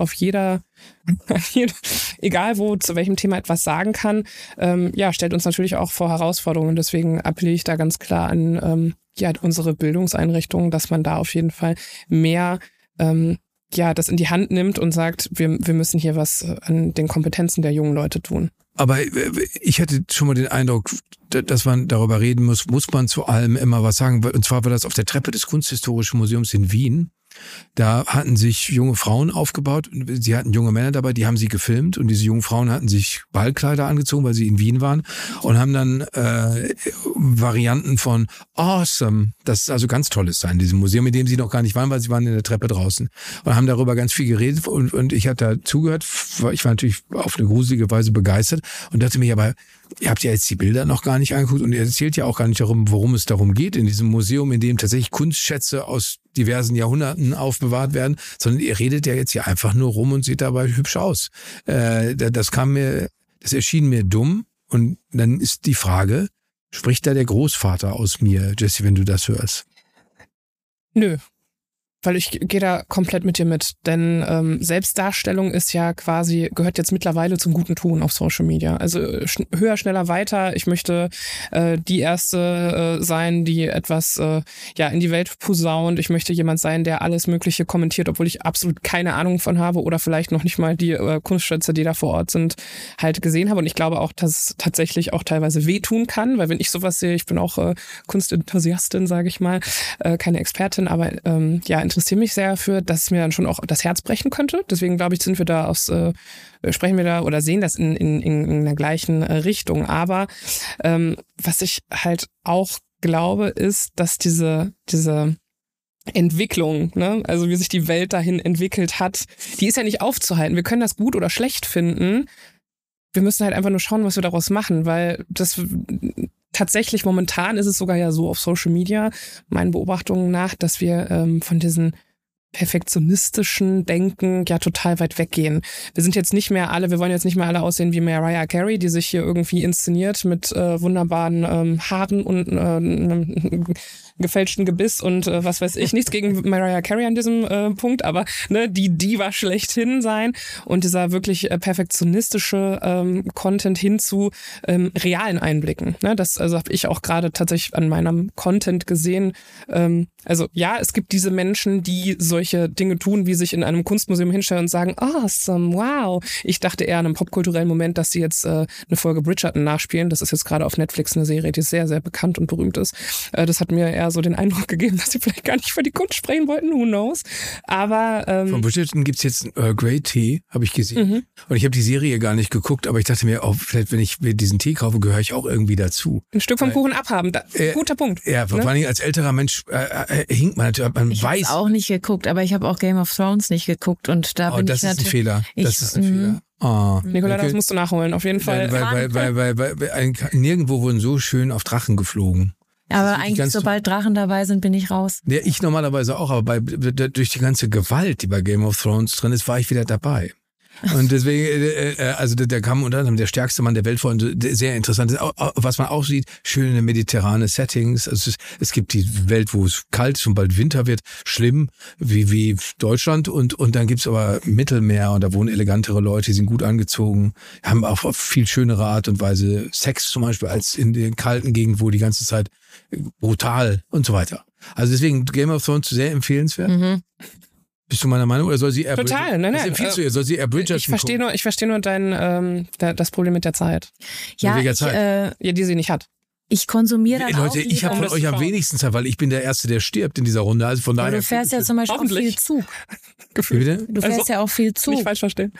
egal wo, zu welchem Thema etwas sagen kann, stellt uns natürlich auch vor Herausforderungen. Deswegen appelliere ich da ganz klar an unsere Bildungseinrichtungen, dass man da auf jeden Fall mehr das in die Hand nimmt und sagt, wir müssen hier was an den Kompetenzen der jungen Leute tun. Aber ich hatte schon mal den Eindruck, dass man darüber reden muss man zu allem immer was sagen. Und zwar war das auf der Treppe des Kunsthistorischen Museums in Wien. Da hatten sich junge Frauen aufgebaut. Sie hatten junge Männer dabei, die haben sie gefilmt. Und diese jungen Frauen hatten sich Ballkleider angezogen, weil sie in Wien waren. Und haben dann Varianten von Awesome, das ist also ganz tolles sein, in diesem Museum, in dem sie noch gar nicht waren, weil sie waren in der Treppe draußen. Und haben darüber ganz viel geredet. Und ich habe da zugehört. Ich war natürlich auf eine gruselige Weise begeistert. Und dachte mir, aber ihr habt ja jetzt die Bilder noch gar nicht angeguckt und ihr erzählt ja auch gar nicht darum, worum es darum geht in diesem Museum, in dem tatsächlich Kunstschätze aus diversen Jahrhunderten aufbewahrt werden, sondern ihr redet ja jetzt hier einfach nur rum und seht dabei hübsch aus. Das erschien mir dumm und dann ist die Frage, spricht da der Großvater aus mir, Jessie, wenn du das hörst? Nö. Weil ich gehe da komplett mit dir mit, denn Selbstdarstellung ist ja quasi, gehört jetzt mittlerweile zum guten Tun auf Social Media. Also höher, schneller, weiter. Ich möchte die Erste sein, die etwas in die Welt posaunt. Ich möchte jemand sein, der alles Mögliche kommentiert, obwohl ich absolut keine Ahnung von habe oder vielleicht noch nicht mal die Kunstschätze, die da vor Ort sind, halt gesehen habe. Und ich glaube auch, dass es tatsächlich auch teilweise wehtun kann, weil wenn ich sowas sehe, ich bin auch Kunstenthusiastin, sage ich mal, keine Expertin, aber interessiere mich sehr dafür, dass es mir dann schon auch das Herz brechen könnte. Deswegen glaube ich, sprechen wir da oder sehen das in der gleichen Richtung. Aber was ich halt auch glaube, ist, dass diese Entwicklung, ne, also wie sich die Welt dahin entwickelt hat, die ist ja nicht aufzuhalten. Wir können das gut oder schlecht finden. Wir müssen halt einfach nur schauen, was wir daraus machen, weil das tatsächlich momentan ist es sogar ja so auf Social Media, meinen Beobachtungen nach, dass wir von diesen perfektionistischen Denken ja total weit weggehen. Wir wollen jetzt nicht mehr alle aussehen wie Mariah Carey, die sich hier irgendwie inszeniert mit wunderbaren Haaren und einem gefälschten Gebiss und was weiß ich. Nichts gegen Mariah Carey an diesem Punkt, aber die Diva schlechthin sein und dieser wirklich perfektionistische Content hin zu realen Einblicken. Das habe ich auch gerade tatsächlich an meinem Content gesehen. Es gibt diese Menschen, die solche Dinge tun, wie sich in einem Kunstmuseum hinstellen und sagen, awesome, wow. Ich dachte eher an einem popkulturellen Moment, dass sie jetzt eine Folge Bridgerton nachspielen. Das ist jetzt gerade auf Netflix eine Serie, die sehr, sehr bekannt und berühmt ist. Das hat mir eher so den Eindruck gegeben, dass sie vielleicht gar nicht für die Kunst sprechen wollten, who knows. Aber von Bridgerton gibt's jetzt Grey Tea, habe ich gesehen. Mhm. Und ich habe die Serie gar nicht geguckt, aber ich dachte mir, vielleicht wenn ich mir diesen Tee kaufe, gehöre ich auch irgendwie dazu. Ein Stück vom Kuchen abhaben, guter Punkt. Ja, vor allem als älterer Mensch hinkt man natürlich, ich habe auch nicht geguckt, aber ich habe auch Game of Thrones nicht geguckt und da bin ich natürlich... Das ist ein Fehler. Oh, Nicola, das musst du nachholen, auf jeden Fall. Weil nirgendwo wurden so schön auf Drachen geflogen. Aber eigentlich, sobald Drachen dabei sind, bin ich raus. Ja, ich normalerweise auch, aber durch die ganze Gewalt, die bei Game of Thrones drin ist, war ich wieder dabei. Und deswegen, da kam unter anderem der stärkste Mann der Welt vor und sehr interessant. Was man auch sieht, schöne mediterrane Settings. Also es gibt die Welt, wo es kalt ist und bald Winter wird, schlimm, wie Deutschland. Und dann gibt's aber Mittelmeer und da wohnen elegantere Leute, die sind gut angezogen, haben auch auf viel schönere Art und Weise Sex zum Beispiel als in den kalten Gegenden, wo die ganze Zeit brutal und so weiter. Also deswegen Game of Thrones sehr empfehlenswert. Mhm. Bist du meiner Meinung oder soll sie eher Total, nein. Was empfiehlst du ihr? Soll sie eher Bridgerton Ich verstehe nur das Problem mit der Zeit. Ja, die sie nicht hat. Ich konsumiere dann Leute, auch ich habe von euch am wenigsten Zeit, weil ich bin der Erste, der stirbt in dieser Runde. Also von daher. Du fährst ja zum Beispiel auch viel Zug. Bitte? Du fährst ja auch viel Zug. Nicht falsch verstehen.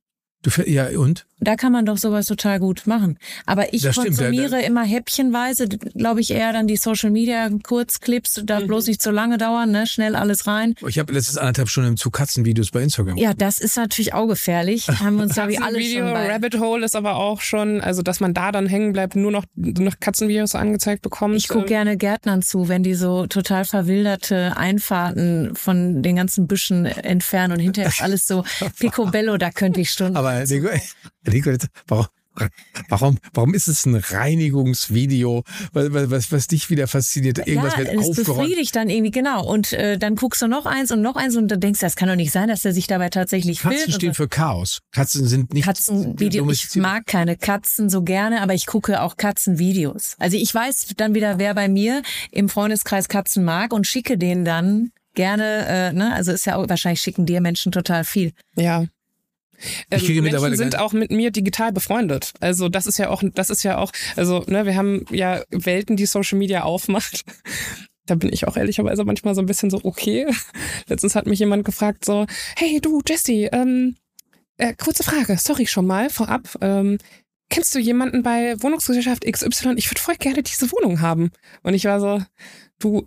Ja, und? Da kann man doch sowas total gut machen. Aber ich konsumiere immer häppchenweise, glaube ich, eher dann die Social Media Kurzclips, darf bloß nicht zu lange dauern, ne? Schnell alles rein. Ich habe letztes 1,5 Stunden im Zug Katzenvideos bei Instagram. Ja, das ist natürlich auch gefährlich. Haben wir uns, glaube ich, alle schon bei. Rabbit Hole ist aber auch schon, also dass man da dann hängen bleibt, nur noch Katzenvideos angezeigt bekommt. Ich gucke gerne Gärtnern zu, wenn die so total verwilderte Einfahrten von den ganzen Büschen entfernen und hinterher ist alles so picobello, da könnte ich Stunden. Aber Nico, Warum ist es ein Reinigungsvideo, was dich wieder fasziniert? Irgendwas wird aufgeräumt. Das befriedigt dann irgendwie, genau. Und dann guckst du noch eins und dann denkst du, das kann doch nicht sein, dass der sich dabei tatsächlich filmt. Katzen stehen für Chaos. Katzen sind nicht... Katzenvideo. Ich mag keine Katzen so gerne, aber ich gucke auch Katzenvideos. Also ich weiß dann wieder, wer bei mir im Freundeskreis Katzen mag und schicke denen dann gerne, also ist ja auch, wahrscheinlich schicken dir Menschen total viel. Ja. Menschen sind gar auch mit mir digital befreundet. Also das ist ja auch, also ne, wir haben ja Welten, die Social Media aufmacht. Da bin ich auch ehrlicherweise manchmal so ein bisschen so, okay. Letztens hat mich jemand gefragt so, hey du Jessie, kurze Frage, sorry schon mal vorab. Kennst du jemanden bei Wohnungsgesellschaft XY? Ich würde voll gerne diese Wohnung haben. Und ich war so, du,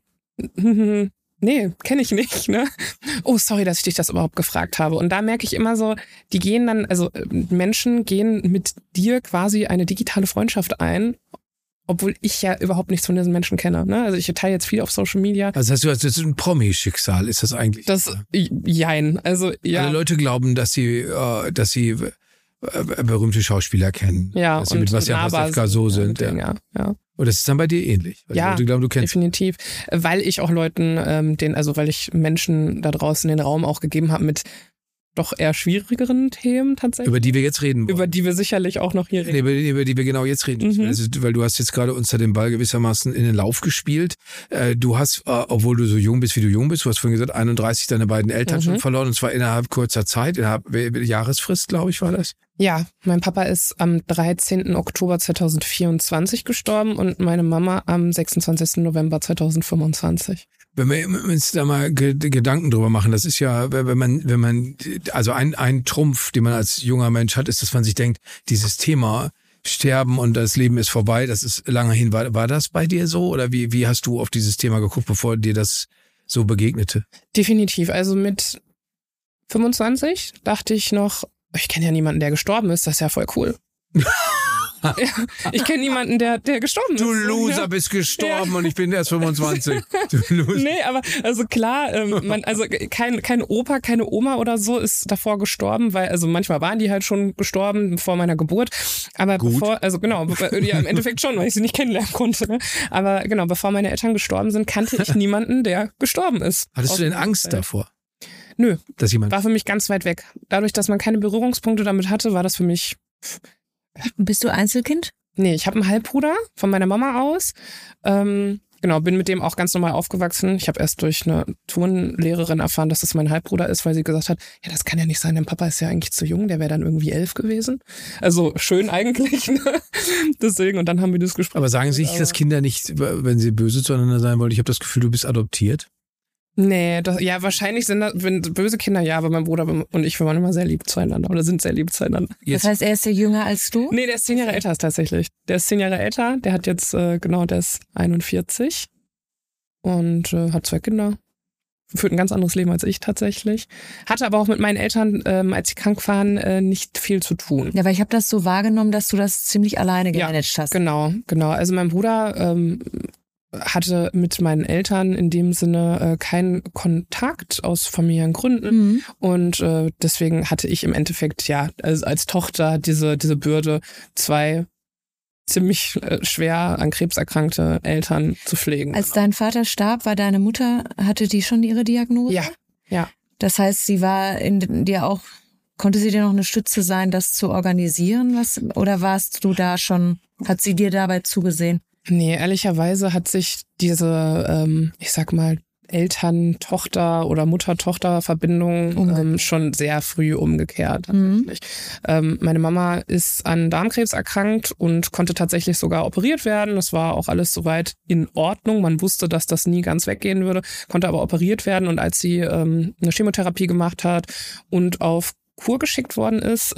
nee, kenne ich nicht, ne? Oh, sorry, dass ich dich das überhaupt gefragt habe. Und da merke ich immer so, die gehen dann, also Menschen gehen mit dir quasi eine digitale Freundschaft ein, obwohl ich ja überhaupt nichts von diesen Menschen kenne, ne? Also ich teile jetzt viel auf Social Media. Also das ist ein Promi-Schicksal, ist das eigentlich? Das, jein, also ja. Alle Leute glauben, dass sie berühmte Schauspieler kennen. Ja, dass sie mit Bastian Pastewka so sind. Ja. Und das ist dann bei dir ähnlich. Weil ja, die Leute glauben, du kennst definitiv. Weil ich auch Leuten, weil ich Menschen da draußen den Raum auch gegeben habe mit doch eher schwierigeren Themen tatsächlich. Über die wir jetzt reden wollen. Über die wir sicherlich auch noch hier reden. Nee, über die wir genau jetzt reden. Weil du hast jetzt gerade uns da den Ball gewissermaßen in den Lauf gespielt. Du hast, obwohl du so jung bist, wie du jung bist, du hast vorhin gesagt, 31 deine beiden Eltern schon verloren, und zwar innerhalb kurzer Zeit, innerhalb Jahresfrist, glaube ich, war das. Ja, mein Papa ist am 13. Oktober 2024 gestorben und meine Mama am 26. November 2025. Wenn wir uns da mal Gedanken drüber machen, das ist ja, wenn man, also ein Trumpf, den man als junger Mensch hat, ist, dass man sich denkt, dieses Thema Sterben und das Leben ist vorbei, das ist lange hin. War das bei dir so? Oder wie hast du auf dieses Thema geguckt, bevor dir das so begegnete? Definitiv. Also mit 25 dachte ich noch, ich kenne ja niemanden, der gestorben ist, das ist ja voll cool. Ja, ich kenne niemanden, der gestorben ist. Du Loser, bist gestorben und ich bin erst 25. Du Loser. Nee, aber also klar, kein Opa, keine Oma oder so ist davor gestorben, weil also manchmal waren die halt schon gestorben vor meiner Geburt. Aber im Endeffekt schon, weil ich sie nicht kennenlernen konnte. Ne? Aber genau, bevor meine Eltern gestorben sind, kannte ich niemanden, der gestorben ist. Hattest du denn Angst davor? Nö, war für mich ganz weit weg. Dadurch, dass man keine Berührungspunkte damit hatte, war das für mich... Bist du Einzelkind? Nee, ich habe einen Halbbruder von meiner Mama aus. Bin mit dem auch ganz normal aufgewachsen. Ich habe erst durch eine Turnlehrerin erfahren, dass das mein Halbbruder ist, weil sie gesagt hat, ja, das kann ja nicht sein, dein Papa ist ja eigentlich zu jung, der wäre dann irgendwie 11 gewesen. Also schön eigentlich, ne? Deswegen, und dann haben wir das gesprochen. Aber sagen sich das Kinder nicht, wenn sie böse zueinander sein wollen, ich habe das Gefühl, du bist adoptiert? Nee, wahrscheinlich sind das böse Kinder, ja, aber mein Bruder und ich, wir waren immer sehr lieb zueinander oder sind sehr lieb zueinander. Das heißt, er ist ja jünger als du? Nee, der ist 10 Jahre älter tatsächlich. Der ist 10 Jahre älter, der hat jetzt, der ist 41 und hat 2 Kinder. Führt ein ganz anderes Leben als ich tatsächlich. Hatte aber auch mit meinen Eltern, als sie krank waren, nicht viel zu tun. Ja, weil ich habe das so wahrgenommen, dass du das ziemlich alleine gemanagt hast. Genau. Also mein Bruder hatte mit meinen Eltern in dem Sinne keinen Kontakt aus familiären Gründen und deswegen hatte ich im Endeffekt als Tochter diese Bürde, 2 ziemlich schwer an Krebs erkrankte Eltern zu pflegen. Als dein Vater starb, war deine Mutter, hatte die schon ihre Diagnose? Ja. Das heißt, sie war in dir auch, konnte sie dir noch eine Stütze sein, das zu organisieren, oder warst du da schon, hat sie dir dabei zugesehen? Nee, ehrlicherweise hat sich diese, Eltern-Tochter- oder Mutter-Tochter-Verbindung schon sehr früh umgekehrt. Meine Mama ist an Darmkrebs erkrankt und konnte tatsächlich sogar operiert werden. Das war auch alles soweit in Ordnung. Man wusste, dass das nie ganz weggehen würde, konnte aber operiert werden. Und als sie eine Chemotherapie gemacht hat und auf Kur geschickt worden ist,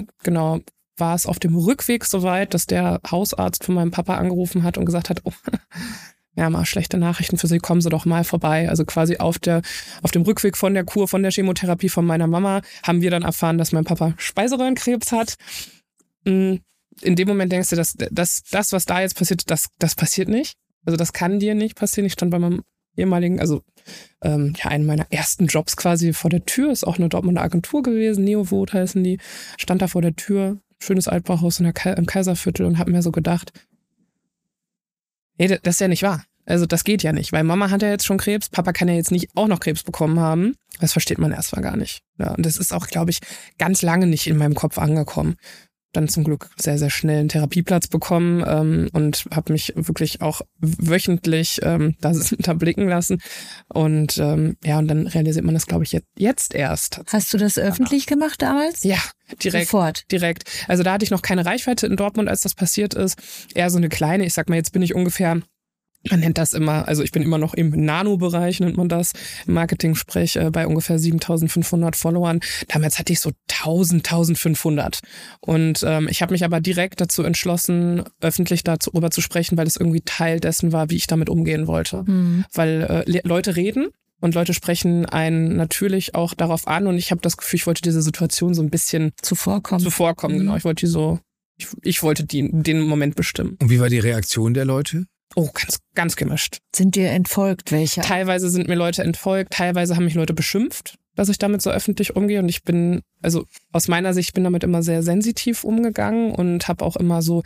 war es auf dem Rückweg soweit, dass der Hausarzt von meinem Papa angerufen hat und gesagt hat, mal schlechte Nachrichten für Sie, kommen Sie doch mal vorbei. Also quasi auf dem Rückweg von der Kur, von der Chemotherapie von meiner Mama, haben wir dann erfahren, dass mein Papa Speiseröhrenkrebs hat. In dem Moment denkst du, dass das, was da jetzt passiert, das passiert nicht. Also das kann dir nicht passieren. Ich stand bei meinem ehemaligen, einen meiner ersten Jobs quasi vor der Tür, ist auch eine Dortmunder Agentur gewesen, Neovot heißen die, stand da vor der Tür, schönes Altbauhaus im Kaiserviertel und habe mir so gedacht, nee, das ist ja nicht wahr. Also das geht ja nicht, weil Mama hat ja jetzt schon Krebs, Papa kann ja jetzt nicht auch noch Krebs bekommen haben. Das versteht man erstmal gar nicht. Ja, und das ist auch, glaube ich, ganz lange nicht in meinem Kopf angekommen. Dann zum Glück sehr, sehr schnell einen Therapieplatz bekommen und habe mich wirklich auch wöchentlich da blicken lassen. Und und dann realisiert man das, glaube ich, jetzt erst. Hast du das öffentlich gemacht damals? Ja, direkt. Sofort? Direkt. Also da hatte ich noch keine Reichweite in Dortmund, als das passiert ist. Eher so eine kleine, ich sag mal, jetzt bin ich ungefähr... Man nennt das immer, also ich bin immer noch im Nano-Bereich, nennt man das, im Marketing-Sprech, bei ungefähr 7.500 Followern. Damals hatte ich so 1.500. Und ich habe mich aber direkt dazu entschlossen, öffentlich darüber zu sprechen, weil es irgendwie Teil dessen war, wie ich damit umgehen wollte. Mhm. Weil Leute reden und Leute sprechen einen natürlich auch darauf an. Und ich habe das Gefühl, ich wollte diese Situation so ein bisschen zuvorkommen. Genau. Ich wollte den Moment bestimmen. Und wie war die Reaktion der Leute? Oh, ganz, ganz gemischt. Sind dir entfolgt welche? Teilweise sind mir Leute entfolgt, teilweise haben mich Leute beschimpft, dass ich damit so öffentlich umgehe. Und ich bin, also aus meiner Sicht, bin damit immer sehr sensitiv umgegangen und habe auch immer so,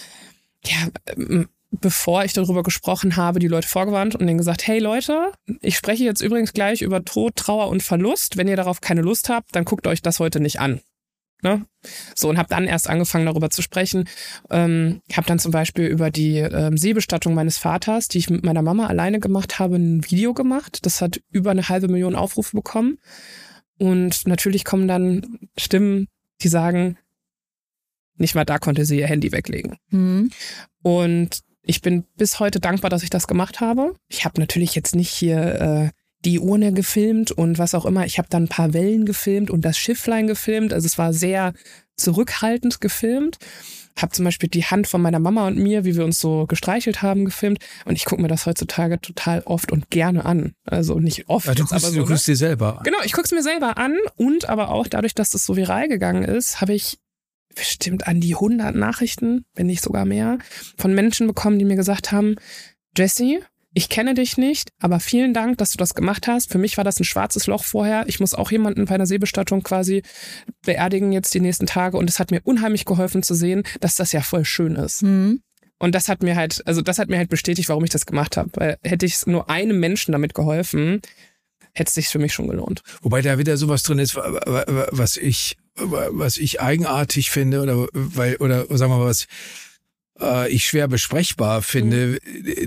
bevor ich darüber gesprochen habe, die Leute vorgewarnt und denen gesagt, hey Leute, ich spreche jetzt übrigens gleich über Tod, Trauer und Verlust. Wenn ihr darauf keine Lust habt, dann guckt euch das heute nicht an. Ne? So, und habe dann erst angefangen, darüber zu sprechen. Habe dann zum Beispiel über die Seebestattung meines Vaters, die ich mit meiner Mama alleine gemacht habe, ein Video gemacht. Das hat über 500.000 Aufrufe bekommen. Und natürlich kommen dann Stimmen, die sagen, nicht mal da konnte sie ihr Handy weglegen. Mhm. Und ich bin bis heute dankbar, dass ich das gemacht habe. Ich habe natürlich jetzt nicht hier... die Urne gefilmt und was auch immer. Ich habe dann ein paar Wellen gefilmt und das Schifflein gefilmt. Also es war sehr zurückhaltend gefilmt. Habe zum Beispiel die Hand von meiner Mama und mir, wie wir uns so gestreichelt haben, gefilmt. Und ich gucke mir das heutzutage total oft und gerne an. Also nicht oft. Ja, du guckst dir selber an. Genau, ich gucke es mir selber an. Und aber auch dadurch, dass das so viral gegangen ist, habe ich bestimmt an die 100 Nachrichten, wenn nicht sogar mehr, von Menschen bekommen, die mir gesagt haben, Jessie, ich kenne dich nicht, aber vielen Dank, dass du das gemacht hast. Für mich war das ein schwarzes Loch vorher. Ich muss auch jemanden bei einer Seebestattung quasi beerdigen jetzt die nächsten Tage. Und es hat mir unheimlich geholfen zu sehen, dass das ja voll schön ist. Mhm. Und das hat mir halt bestätigt, warum ich das gemacht habe. Weil hätte ich nur einem Menschen damit geholfen, hätte es sich für mich schon gelohnt. Wobei da wieder sowas drin ist, was ich eigenartig finde oder sagen wir mal was ich schwer besprechbar finde,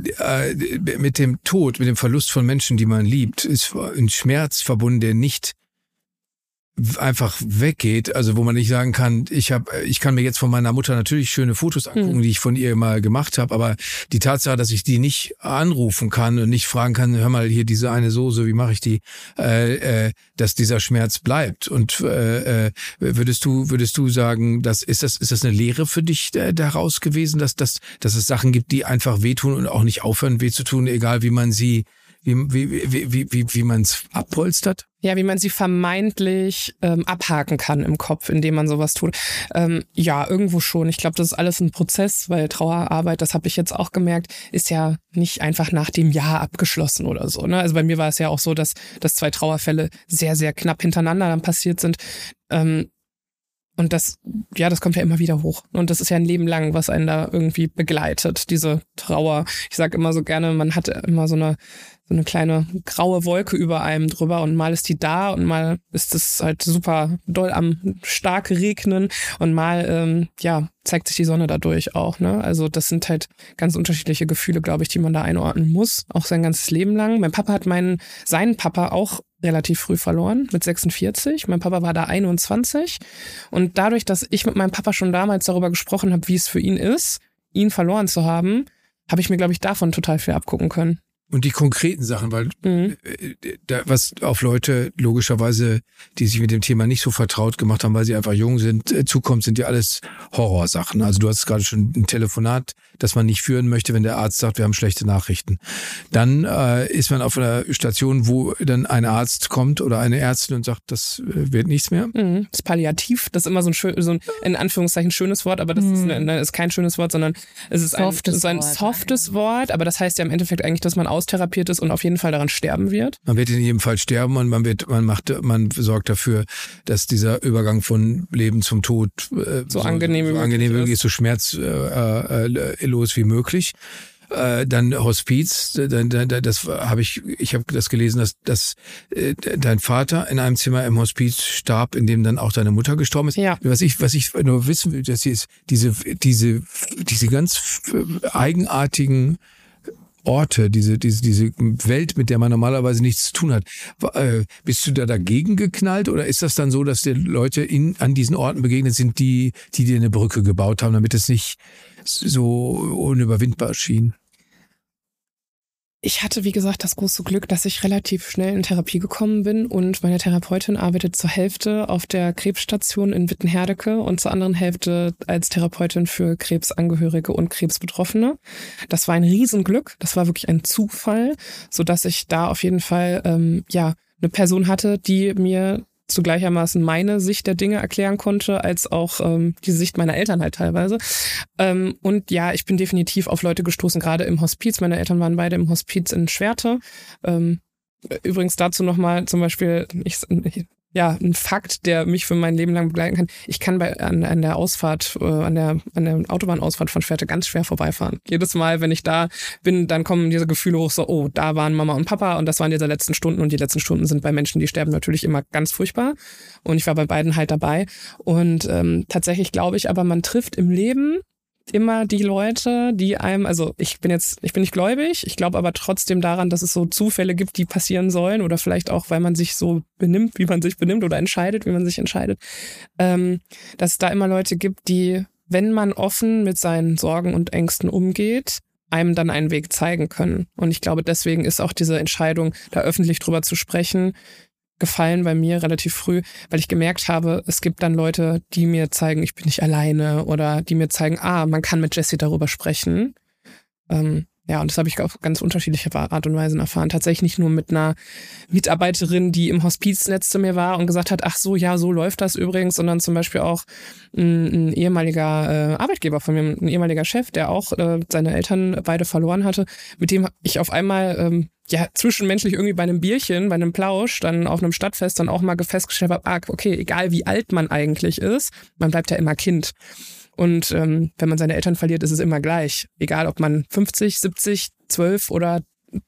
mit dem Tod, mit dem Verlust von Menschen, die man liebt, ist ein Schmerz verbunden, der nicht einfach weggeht, also wo man nicht sagen kann, ich kann mir jetzt von meiner Mutter natürlich schöne Fotos angucken, die ich von ihr mal gemacht habe, aber die Tatsache, dass ich die nicht anrufen kann und nicht fragen kann, hör mal hier diese eine Soße, wie mache ich die, dass dieser Schmerz bleibt. Und würdest du sagen, ist das eine Lehre für dich daraus gewesen, dass es Sachen gibt, die einfach wehtun und auch nicht aufhören weh zu tun, egal wie man sie wie man es abpolstert? Ja, wie man sie vermeintlich abhaken kann im Kopf, indem man sowas tut. Ja, irgendwo schon. Ich glaube, das ist alles ein Prozess, weil Trauerarbeit, das habe ich jetzt auch gemerkt, ist ja nicht einfach nach dem Jahr abgeschlossen oder so. Ne? Also bei mir war es ja auch so, dass 2 Trauerfälle sehr, sehr knapp hintereinander dann passiert sind. Und das kommt ja immer wieder hoch. Und das ist ja ein Leben lang, was einen da irgendwie begleitet, diese Trauer. Ich sage immer so gerne, man hat immer so eine kleine graue Wolke über einem drüber und mal ist die da und mal ist es halt super doll am stark regnen und mal zeigt sich die Sonne dadurch auch. Ne? Also das sind halt ganz unterschiedliche Gefühle, glaube ich, die man da einordnen muss, auch sein ganzes Leben lang. Mein Papa hat seinen Papa auch relativ früh verloren, mit 46. Mein Papa war da 21. Und dadurch, dass ich mit meinem Papa schon damals darüber gesprochen habe, wie es für ihn ist, ihn verloren zu haben, habe ich mir, glaube ich, davon total viel abgucken können. Und die konkreten Sachen, weil was auf Leute logischerweise, die sich mit dem Thema nicht so vertraut gemacht haben, weil sie einfach jung sind, zukommt, sind ja alles Horrorsachen. Also du hast gerade schon ein Telefonat, das man nicht führen möchte, wenn der Arzt sagt, wir haben schlechte Nachrichten. Dann ist man auf einer Station, wo dann ein Arzt kommt oder eine Ärztin und sagt, das wird nichts mehr. Das Palliativ, das ist immer so ein in Anführungszeichen schönes Wort, aber das ist kein schönes Wort, sondern es ist ein softes Wort, aber das heißt ja im Endeffekt eigentlich, dass man austherapiert ist und auf jeden Fall daran sterben wird. Man wird in jedem Fall sterben und man sorgt dafür, dass dieser Übergang von Leben zum Tod so angenehm wie möglich ist, so schmerzlos wie möglich. Dann Hospiz, ich habe das gelesen, dass dein Vater in einem Zimmer im Hospiz starb, in dem dann auch deine Mutter gestorben ist. Ja. Was ich nur wissen will, das ist diese ganz eigenartigen Orte, diese Welt, mit der man normalerweise nichts zu tun hat. Bist du da dagegen geknallt oder ist das dann so, dass dir Leute an diesen Orten begegnet sind, die dir eine Brücke gebaut haben, damit es nicht so unüberwindbar schien? Ich hatte, wie gesagt, das große Glück, dass ich relativ schnell in Therapie gekommen bin und meine Therapeutin arbeitet zur Hälfte auf der Krebsstation in Wittenherdecke und zur anderen Hälfte als Therapeutin für Krebsangehörige und Krebsbetroffene. Das war ein Riesenglück, das war wirklich ein Zufall, sodass ich da auf jeden Fall eine Person hatte, die mir zu gleichermaßen meine Sicht der Dinge erklären konnte, als auch die Sicht meiner Eltern halt teilweise. Und ja, ich bin definitiv auf Leute gestoßen, gerade im Hospiz. Meine Eltern waren beide im Hospiz in Schwerte. Übrigens dazu nochmal zum Beispiel, ein Fakt, der mich für mein Leben lang begleiten kann. Ich kann an der Ausfahrt, an der Autobahnausfahrt von Schwerte ganz schwer vorbeifahren. Jedes Mal, wenn ich da bin, dann kommen diese Gefühle hoch, so, oh, da waren Mama und Papa und das waren diese letzten Stunden und die letzten Stunden sind bei Menschen, die sterben, natürlich immer ganz furchtbar. Und ich war bei beiden halt dabei. Und tatsächlich glaube ich aber, man trifft im Leben immer die Leute, die einem, also ich bin nicht gläubig, ich glaube aber trotzdem daran, dass es so Zufälle gibt, die passieren sollen oder vielleicht auch, weil man sich so benimmt, wie man sich benimmt oder entscheidet, wie man sich entscheidet, dass es da immer Leute gibt, die, wenn man offen mit seinen Sorgen und Ängsten umgeht, einem dann einen Weg zeigen können. Und ich glaube, deswegen ist auch diese Entscheidung, da öffentlich drüber zu sprechen, gefallen bei mir relativ früh, weil ich gemerkt habe, es gibt dann Leute, die mir zeigen, ich bin nicht alleine oder die mir zeigen, man kann mit Jessie darüber sprechen. Und das habe ich auf ganz unterschiedliche Art und Weise erfahren. Tatsächlich nicht nur mit einer Mitarbeiterin, die im Hospiznetz zu mir war und gesagt hat, ach so, ja, so läuft das übrigens, sondern zum Beispiel auch ein ehemaliger Arbeitgeber von mir, ein ehemaliger Chef, der auch seine Eltern beide verloren hatte, mit dem ich auf einmal zwischenmenschlich irgendwie bei einem Bierchen, bei einem Plausch, dann auf einem Stadtfest dann auch mal festgestellt habe, okay, egal wie alt man eigentlich ist, man bleibt ja immer Kind. Und wenn man seine Eltern verliert, ist es immer gleich. Egal, ob man 50, 70, 12 oder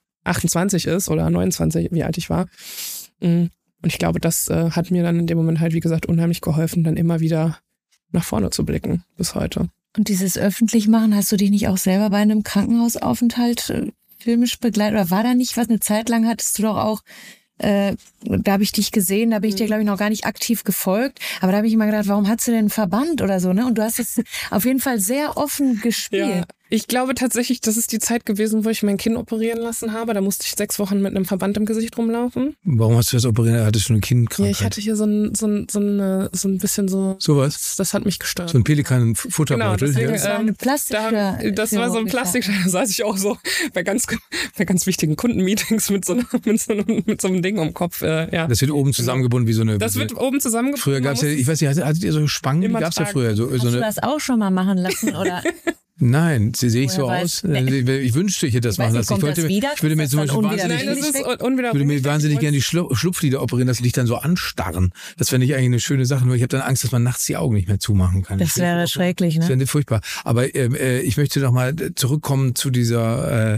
28 ist oder 29, wie alt ich war. Und ich glaube, das hat mir dann in dem Moment halt, wie gesagt, unheimlich geholfen, dann immer wieder nach vorne zu blicken bis heute. Und dieses Öffentlichmachen, hast du dich nicht auch selber bei einem Krankenhausaufenthalt filmisch begleitet? Oder war da nicht was? Eine Zeit lang hattest du doch auch, da habe ich dich gesehen, da bin ich dir, glaube ich, noch gar nicht aktiv gefolgt. Aber da habe ich immer gedacht, warum hast du denn einen Verband oder so, ne? Und du hast es auf jeden Fall sehr offen gespielt. Ja. Ich glaube tatsächlich, das ist die Zeit gewesen, wo ich mein Kinn operieren lassen habe. Da musste ich 6 Wochen mit einem Verband im Gesicht rumlaufen. Warum hast du das operiert? Hattest du eine Kinnkrankheit? Ja, ich hatte hier so ein bisschen so... Sowas? Das hat mich gestört. So ein Pelikan-Futterbeutel? Genau, deswegen, das war eine Plastik. das war so ein Plastik. Da saß ich auch so bei ganz wichtigen Kundenmeetings mit so einem Ding um den Kopf. Ja. Das wird oben zusammengebunden wie so eine... Das wird oben zusammengebunden. Früher gab es ja, ich weiß nicht, hattet ihr so Spangen? Die gab es ja früher. Hast du das auch schon mal machen lassen, oder... Nein, sehe ich so aus. Ich wünschte, ich hätte das machen lassen. Ich würde mir zum Beispiel wahnsinnig gerne die Schlupflider operieren, das Licht dann so anstarren. Das fände ich eigentlich eine schöne Sache. Nur ich habe dann Angst, dass man nachts die Augen nicht mehr zumachen kann. Das wäre schrecklich, ne? Das wäre furchtbar. Aber ich möchte noch mal zurückkommen zu dieser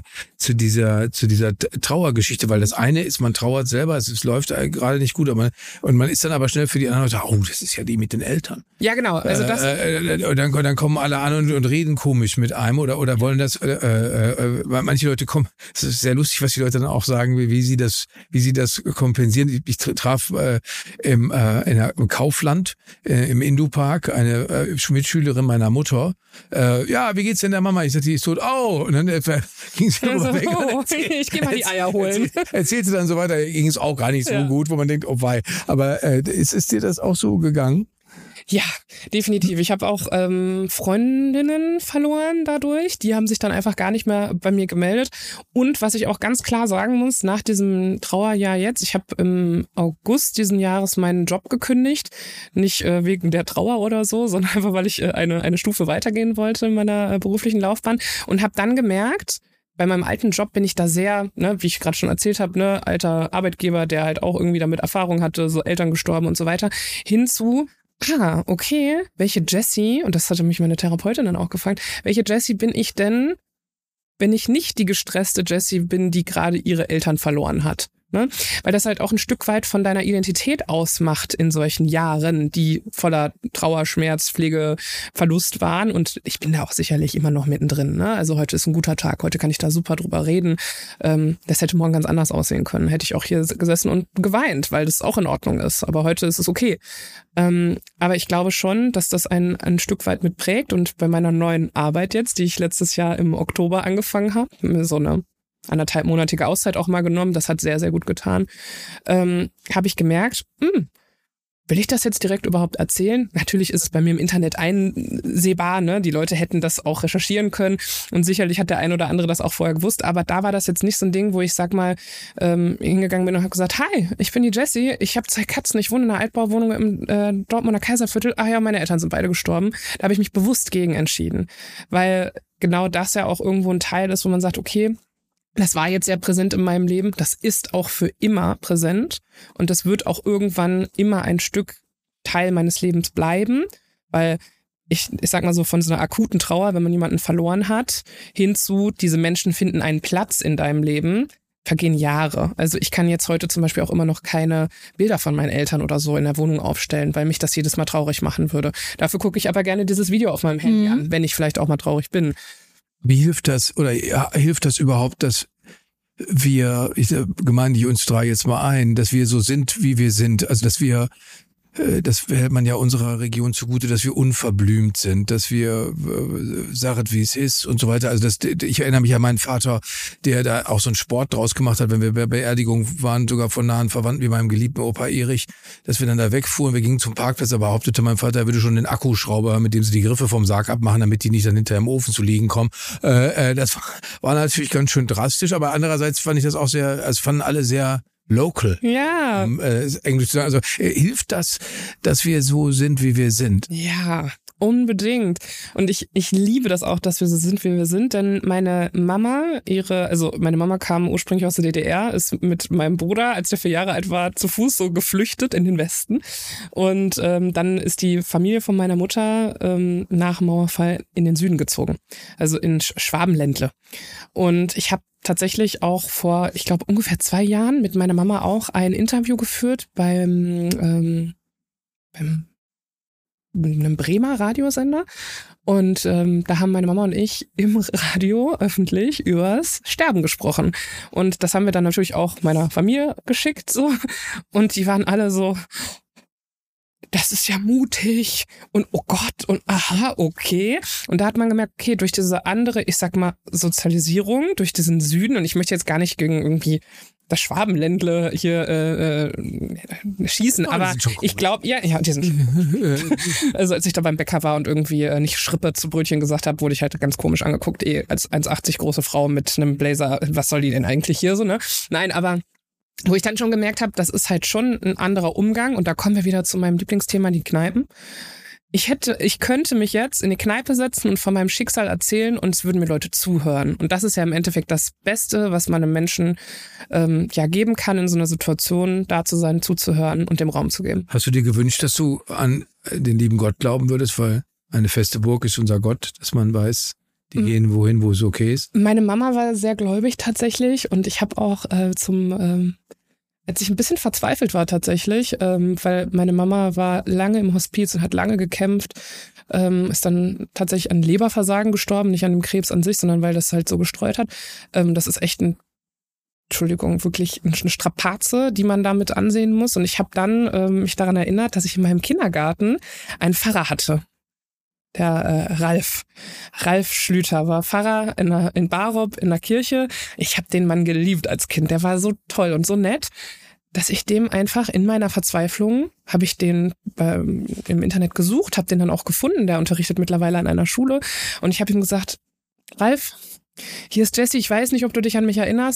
Trauergeschichte, weil das eine ist, man trauert selber, es läuft gerade nicht gut, und man ist dann aber schnell für die anderen Leute, das ist ja die mit den Eltern. Ja, genau. Also das. Und dann kommen alle an und reden komisch mit einem oder wollen das, weil manche Leute kommen, es ist sehr lustig, was die Leute dann auch sagen, wie sie das kompensieren. Ich traf im Kaufland im Indupark eine Mitschülerin meiner Mutter. Wie geht's denn der Mama? Ich sagte, die ist tot. Oh, und dann ging es darüber weg. Ich gehe mal die Eier holen. Erzählte dann so weiter, ging es auch gar nicht so gut, wo man denkt, oh wei. Aber ist dir das auch so gegangen? Ja, definitiv. Ich habe auch Freundinnen verloren dadurch. Die haben sich dann einfach gar nicht mehr bei mir gemeldet. Und was ich auch ganz klar sagen muss, nach diesem Trauerjahr jetzt, ich habe im August diesen Jahres meinen Job gekündigt. Nicht wegen der Trauer oder so, sondern einfach, weil ich eine Stufe weitergehen wollte in meiner beruflichen Laufbahn. Und habe dann gemerkt, bei meinem alten Job bin ich da sehr, ne, wie ich gerade schon erzählt habe, ne, alter Arbeitgeber, der halt auch irgendwie damit Erfahrung hatte, so Eltern gestorben und so weiter, hinzu, okay, welche Jessie, und das hatte mich meine Therapeutin dann auch gefragt, welche Jessie bin ich denn, wenn ich nicht die gestresste Jessie bin, die gerade ihre Eltern verloren hat? Ne? Weil das halt auch ein Stück weit von deiner Identität ausmacht in solchen Jahren, die voller Trauer, Schmerz, Pflege, Verlust waren. Und ich bin da auch sicherlich immer noch mittendrin. Ne? Also heute ist ein guter Tag, heute kann ich da super drüber reden. Das hätte morgen ganz anders aussehen können. Hätte ich auch hier gesessen und geweint, weil das auch in Ordnung ist. Aber heute ist es okay. Aber ich glaube schon, dass das ein Stück weit mitprägt. Und bei meiner neuen Arbeit jetzt, die ich letztes Jahr im Oktober angefangen habe, so eine 1,5-monatige Auszeit auch mal genommen, das hat sehr, sehr gut getan, habe ich gemerkt, will ich das jetzt direkt überhaupt erzählen? Natürlich ist es bei mir im Internet einsehbar, ne? Die Leute hätten das auch recherchieren können und sicherlich hat der ein oder andere das auch vorher gewusst, aber da war das jetzt nicht so ein Ding, wo ich, sag mal, hingegangen bin und habe gesagt, hi, ich bin die Jessie, ich habe 2 Katzen, ich wohne in einer Altbauwohnung im Dortmunder Kaiserviertel, ach ja, meine Eltern sind beide gestorben. Da habe ich mich bewusst gegen entschieden, weil genau das ja auch irgendwo ein Teil ist, wo man sagt, okay, das war jetzt sehr präsent in meinem Leben. Das ist auch für immer präsent. Und das wird auch irgendwann immer ein Stück Teil meines Lebens bleiben. Weil ich sag mal so, von so einer akuten Trauer, wenn man jemanden verloren hat, hinzu, diese Menschen finden einen Platz in deinem Leben, vergehen Jahre. Also ich kann jetzt heute zum Beispiel auch immer noch keine Bilder von meinen Eltern oder so in der Wohnung aufstellen, weil mich das jedes Mal traurig machen würde. Dafür gucke ich aber gerne dieses Video auf meinem Handy an, wenn ich vielleicht auch mal traurig bin. Wie hilft das, oder hilft das überhaupt, dass wir, gemeinde ich uns 3 jetzt mal ein, dass wir so sind, wie wir sind, also dass wir, das hält man ja unserer Region zugute, dass wir unverblümt sind, dass wir sagen, wie es ist und so weiter. Also ich erinnere mich an meinen Vater, der da auch so einen Sport draus gemacht hat, wenn wir bei Beerdigung waren, sogar von nahen Verwandten wie meinem geliebten Opa Erich, dass wir dann da wegfuhren. Wir gingen zum Parkplatz, da behauptete mein Vater, er würde schon den Akkuschrauber, mit dem sie die Griffe vom Sarg abmachen, damit die nicht dann hinterher im Ofen zu liegen kommen. Das war natürlich ganz schön drastisch, aber andererseits fand ich das auch sehr, also fanden alle sehr local. Ja. Englisch zu sagen. Also hilft das, dass wir so sind, wie wir sind? Ja, unbedingt. Und ich liebe das auch, dass wir so sind, wie wir sind, denn meine Mama kam ursprünglich aus der DDR, ist mit meinem Bruder, als der 4 Jahre alt war, zu Fuß so geflüchtet in den Westen. Und dann ist die Familie von meiner Mutter nach dem Mauerfall in den Süden gezogen, also in Schwabenländle. Und ich habe tatsächlich auch vor, ich glaube, ungefähr 2 Jahren mit meiner Mama auch ein Interview geführt beim einem Bremer Radiosender. Und da haben meine Mama und ich im Radio öffentlich übers Sterben gesprochen. Und das haben wir dann natürlich auch meiner Familie geschickt, so. Und die waren alle so, das ist ja mutig und oh Gott und aha, okay. Und da hat man gemerkt, okay, durch diese andere, ich sag mal, Sozialisierung, durch diesen Süden, und ich möchte jetzt gar nicht gegen irgendwie das Schwabenländle hier schießen, aber ich glaube, ja, die sind also als ich da beim Bäcker war und irgendwie nicht Schrippe zu Brötchen gesagt habe, wurde ich halt ganz komisch angeguckt, als 1,80 große Frau mit einem Blazer, was soll die denn eigentlich hier so, ne? Nein, aber wo ich dann schon gemerkt habe, das ist halt schon ein anderer Umgang, und da kommen wir wieder zu meinem Lieblingsthema, die Kneipen. Ich könnte mich jetzt in die Kneipe setzen und von meinem Schicksal erzählen, und es würden mir Leute zuhören. Und das ist ja im Endeffekt das Beste, was man einem Menschen geben kann, in so einer Situation da zu sein, zuzuhören und dem Raum zu geben. Hast du dir gewünscht, dass du an den lieben Gott glauben würdest, weil eine feste Burg ist unser Gott, dass man weiß, die gehen wohin, wo es okay ist? Meine Mama war sehr gläubig tatsächlich, und ich habe auch als ich ein bisschen verzweifelt war tatsächlich, weil meine Mama war lange im Hospiz und hat lange gekämpft, ist dann tatsächlich an Leberversagen gestorben, nicht an dem Krebs an sich, sondern weil das halt so gestreut hat. Das ist echt wirklich eine Strapaze, die man damit ansehen muss. Und ich habe dann mich daran erinnert, dass ich in meinem Kindergarten einen Pfarrer hatte. Der Ralf Schlüter war Pfarrer in Barop in der Kirche. Ich habe den Mann geliebt als Kind. Der war so toll und so nett, dass ich dem einfach in meiner Verzweiflung, habe ich den im Internet gesucht, habe den dann auch gefunden. Der unterrichtet mittlerweile an einer Schule. Und ich habe ihm gesagt, Ralf, hier ist Jessie, ich weiß nicht, ob du dich an mich erinnerst.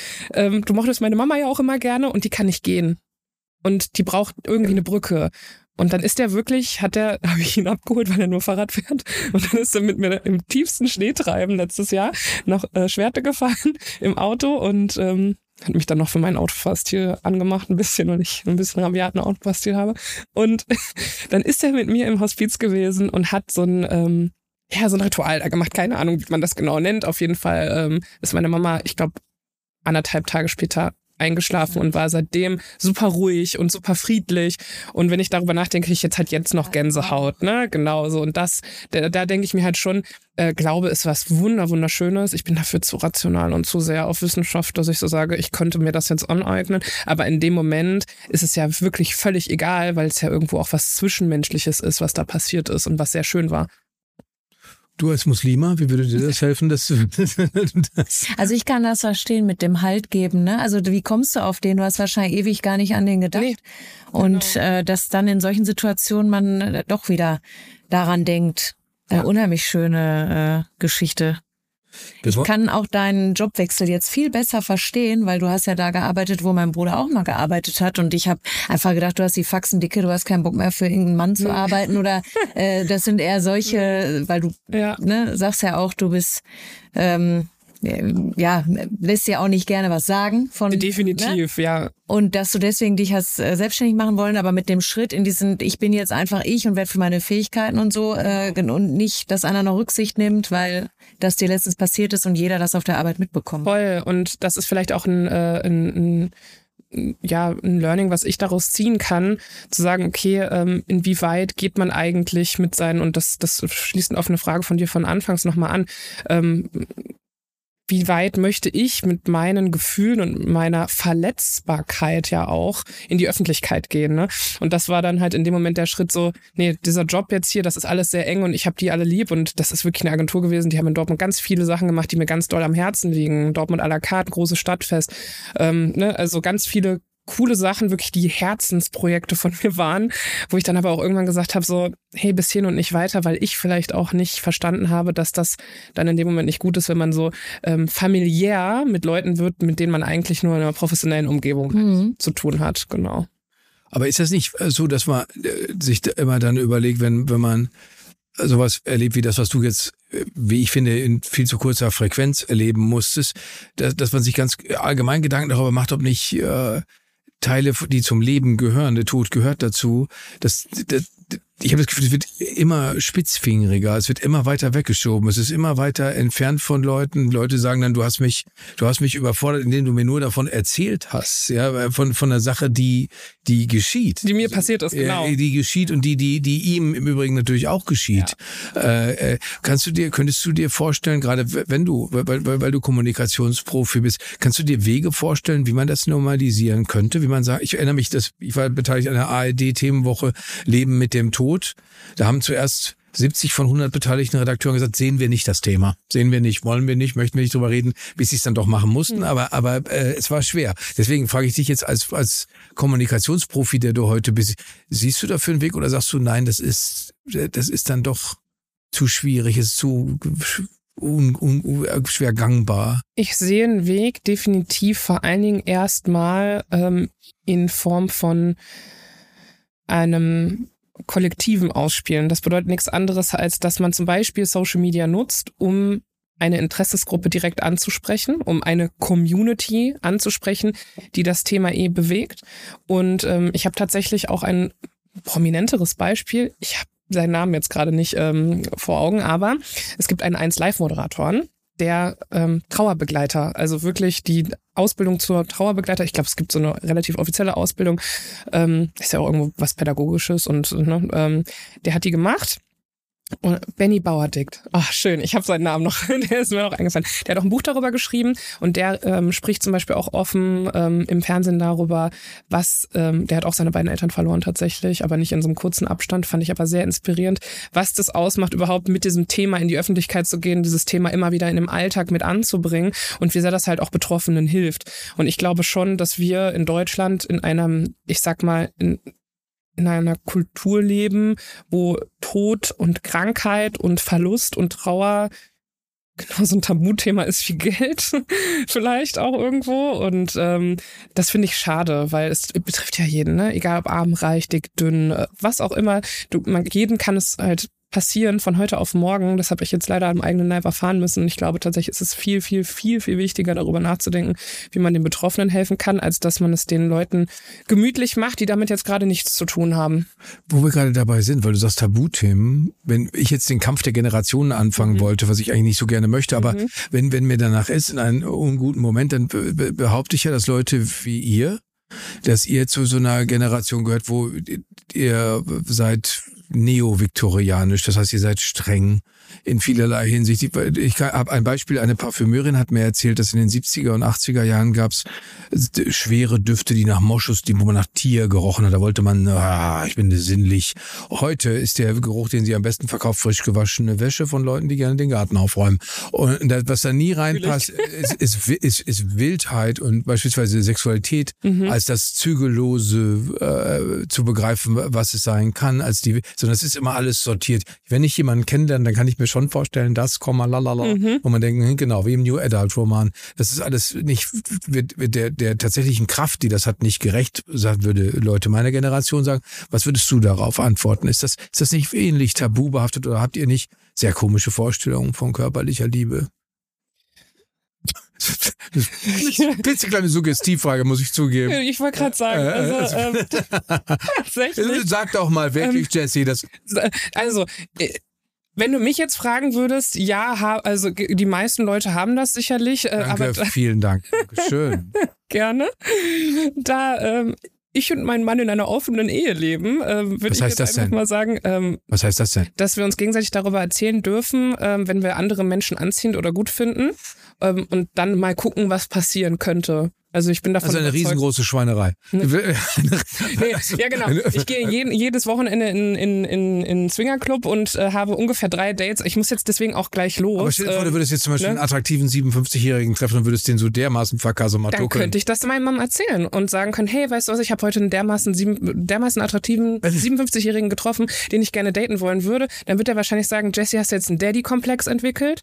Du mochtest meine Mama ja auch immer gerne, und die kann nicht gehen. Und die braucht irgendwie eine Brücke. Und dann ist habe ich ihn abgeholt, weil er nur Fahrrad fährt. Und dann ist er mit mir im tiefsten Schneetreiben letztes Jahr noch Schwerte gefahren im Auto und hat mich dann noch für meinen Autofahrstil angemacht, ein bisschen, weil ich ein bisschen rabiaten Autofahrstil habe. Und dann ist er mit mir im Hospiz gewesen und hat so ein Ritual da gemacht. Keine Ahnung, wie man das genau nennt. Auf jeden Fall ist meine Mama, ich glaube, 1,5 Tage später eingeschlafen und war seitdem super ruhig und super friedlich. Und wenn ich darüber nachdenke, kriege ich jetzt noch Gänsehaut, ne? Genau so. Und da denke ich mir halt schon, Glaube ist was Wunderschönes. Ich bin dafür zu rational und zu sehr auf Wissenschaft, dass ich so sage, ich könnte mir das jetzt aneignen. Aber in dem Moment ist es ja wirklich völlig egal, weil es ja irgendwo auch was Zwischenmenschliches ist, was da passiert ist und was sehr schön war. Du als Muslima, wie würde dir das helfen, dass du das? Also ich kann das verstehen mit dem Halt geben, ne? Also wie kommst du auf den? Du hast wahrscheinlich ewig gar nicht an den gedacht. Nee. Und dass dann in solchen Situationen man doch wieder daran denkt. Unheimlich schöne Geschichte. Ich kann auch deinen Jobwechsel jetzt viel besser verstehen, weil du hast ja da gearbeitet, wo mein Bruder auch mal gearbeitet hat. Und ich habe einfach gedacht, du hast die Faxen dicke, du hast keinen Bock mehr für irgendeinen Mann zu arbeiten. Oder das sind eher solche, weil du sagst ja auch, du bist lässt ja auch nicht gerne was sagen. Definitiv, ja. Und dass du deswegen dich hast selbstständig machen wollen, aber mit dem Schritt in diesen, ich bin jetzt einfach ich und werde für meine Fähigkeiten und so und nicht, dass einer noch Rücksicht nimmt, weil das dir letztens passiert ist und jeder das auf der Arbeit mitbekommt. Voll. Und das ist vielleicht auch ein Learning, was ich daraus ziehen kann, zu sagen, okay, inwieweit geht man eigentlich mit seinen, und das schließt auf eine Frage von dir von Anfangs nochmal an, wie weit möchte ich mit meinen Gefühlen und meiner Verletzbarkeit ja auch in die Öffentlichkeit gehen, ne? Und das war dann halt in dem Moment der Schritt so, nee, dieser Job jetzt hier, das ist alles sehr eng und ich habe die alle lieb und das ist wirklich eine Agentur gewesen, die haben in Dortmund ganz viele Sachen gemacht, die mir ganz doll am Herzen liegen. Dortmund à la carte, großes Stadtfest, also ganz viele coole Sachen, wirklich die Herzensprojekte von mir waren, wo ich dann aber auch irgendwann gesagt habe, so, hey, bis hierhin und nicht weiter, weil ich vielleicht auch nicht verstanden habe, dass das dann in dem Moment nicht gut ist, wenn man so familiär mit Leuten wird, mit denen man eigentlich nur in einer professionellen Umgebung zu tun hat, genau. Aber ist das nicht so, dass man sich immer dann überlegt, wenn man sowas erlebt wie das, was du jetzt, wie ich finde, in viel zu kurzer Frequenz erleben musstest, dass man sich ganz allgemein Gedanken darüber macht, ob nicht Teile, die zum Leben gehören, der Tod gehört dazu, ich habe das Gefühl, es wird immer spitzfingeriger, es wird immer weiter weggeschoben, es ist immer weiter entfernt von Leuten. Leute sagen dann, du hast mich überfordert, indem du mir nur davon erzählt hast, ja, von einer Sache, die geschieht. Die mir passiert ist, genau. Die geschieht und die ihm im Übrigen natürlich auch geschieht. Ja. Könntest du dir vorstellen, gerade weil du Kommunikationsprofi bist, kannst du dir Wege vorstellen, wie man das normalisieren könnte? Wie man sagt, ich erinnere mich, ich war beteiligt an der ARD-Themenwoche Leben mit dem Tod. Da haben zuerst 70 von 100 beteiligten Redakteuren gesagt, sehen wir nicht das Thema. Sehen wir nicht, wollen wir nicht, möchten wir nicht drüber reden, bis sie es dann doch machen mussten. Aber es war schwer. Deswegen frage ich dich jetzt als Kommunikationsprofi, der du heute bist, siehst du dafür einen Weg oder sagst du, nein, das ist dann doch zu schwierig, ist zu schwer gangbar? Ich sehe einen Weg definitiv vor allen Dingen erstmal in Form von einem kollektiven Ausspielen. Das bedeutet nichts anderes, als dass man zum Beispiel Social Media nutzt, um eine Interessensgruppe direkt anzusprechen, um eine Community anzusprechen, die das Thema bewegt. Und ich habe tatsächlich auch ein prominenteres Beispiel. Ich habe seinen Namen jetzt gerade nicht vor Augen, aber es gibt einen 1Live-Moderatoren, der Trauerbegleiter, also wirklich die Ausbildung zur Trauerbegleiter, ich glaube, es gibt so eine relativ offizielle Ausbildung, ist ja auch irgendwo was Pädagogisches und der hat die gemacht. Und Benny Bauerdick, schön, ich habe seinen Namen noch, der ist mir noch eingefallen. Der hat auch ein Buch darüber geschrieben und der spricht zum Beispiel auch offen im Fernsehen darüber, der hat auch seine beiden Eltern verloren tatsächlich, aber nicht in so einem kurzen Abstand, fand ich aber sehr inspirierend, was das ausmacht, überhaupt mit diesem Thema in die Öffentlichkeit zu gehen, dieses Thema immer wieder in dem Alltag mit anzubringen und wie sehr das halt auch Betroffenen hilft. Und ich glaube schon, dass wir in Deutschland in einem, ich sag mal, in einer Kultur leben, wo Tod und Krankheit und Verlust und Trauer genau so ein Tabuthema ist wie Geld vielleicht auch irgendwo. Und das finde ich schade, weil es betrifft ja jeden, ne? Egal ob arm, reich, dick, dünn, was auch immer. Jeden kann es halt passieren von heute auf morgen. Das habe ich jetzt leider am eigenen Leib erfahren müssen. Und ich glaube tatsächlich ist es viel, viel, viel, viel wichtiger, darüber nachzudenken, wie man den Betroffenen helfen kann, als dass man es den Leuten gemütlich macht, die damit jetzt gerade nichts zu tun haben. Wo wir gerade dabei sind, weil du sagst Tabuthemen, wenn ich jetzt den Kampf der Generationen anfangen wollte, was ich eigentlich nicht so gerne möchte, aber wenn mir danach ist, in einem unguten Moment, dann behaupte ich ja, dass Leute wie ihr, dass ihr zu so einer Generation gehört, wo ihr seid neo-viktorianisch, das heißt, ihr seid streng in vielerlei Hinsicht. Ich habe ein Beispiel, eine Parfümerin hat mir erzählt, dass in den 70er und 80er Jahren gab es schwere Düfte, die nach Moschus, wo man nach Tier gerochen hat. Da wollte man, ich bin sinnlich. Heute ist der Geruch, den sie am besten verkauft, frisch gewaschene Wäsche von Leuten, die gerne den Garten aufräumen. Und was da nie reinpasst, ist Wildheit und beispielsweise Sexualität als das Zügellose zu begreifen, was es sein kann, sondern es ist immer alles sortiert. Wenn ich jemanden kennenlerne, dann kann ich mir schon vorstellen, lalala, wo man denkt, genau, wie im New Adult Roman. Das ist alles nicht, wird der tatsächlichen Kraft, die das hat, nicht gerecht, würde Leute meiner Generation sagen. Was würdest du darauf antworten? Ist das nicht ähnlich tabubehaftet oder habt ihr nicht sehr komische Vorstellungen von körperlicher Liebe? Klitzekleine Suggestivfrage, muss ich zugeben. Ich wollte gerade sagen, tatsächlich. Sag doch mal wirklich, Jessie, das. Also, wenn du mich jetzt fragen würdest, ja, also die meisten Leute haben das sicherlich. Danke, vielen Dank. Dankeschön. Gerne. Da ich und mein Mann in einer offenen Ehe leben, würde ich jetzt einfach mal sagen. Was heißt das denn? Dass wir uns gegenseitig darüber erzählen dürfen, wenn wir andere Menschen anziehend oder gut finden und dann mal gucken, was passieren könnte. Also ich bin davon überzeugt. Also eine riesengroße Schweinerei. Ja, genau. Ich gehe jedes Wochenende in Swingerclub und habe ungefähr 3 Dates. Ich muss jetzt deswegen auch gleich los. Aber stell dir vor, du würdest jetzt zum Beispiel einen attraktiven 57-Jährigen treffen und würdest den so dermaßen verkasemato. Dann könnte ich das meinem Mann erzählen und sagen können, hey, weißt du was, ich habe heute einen dermaßen attraktiven 57-Jährigen getroffen, den ich gerne daten wollen würde. Dann wird er wahrscheinlich sagen, Jessie, hast du jetzt einen Daddy-Komplex entwickelt?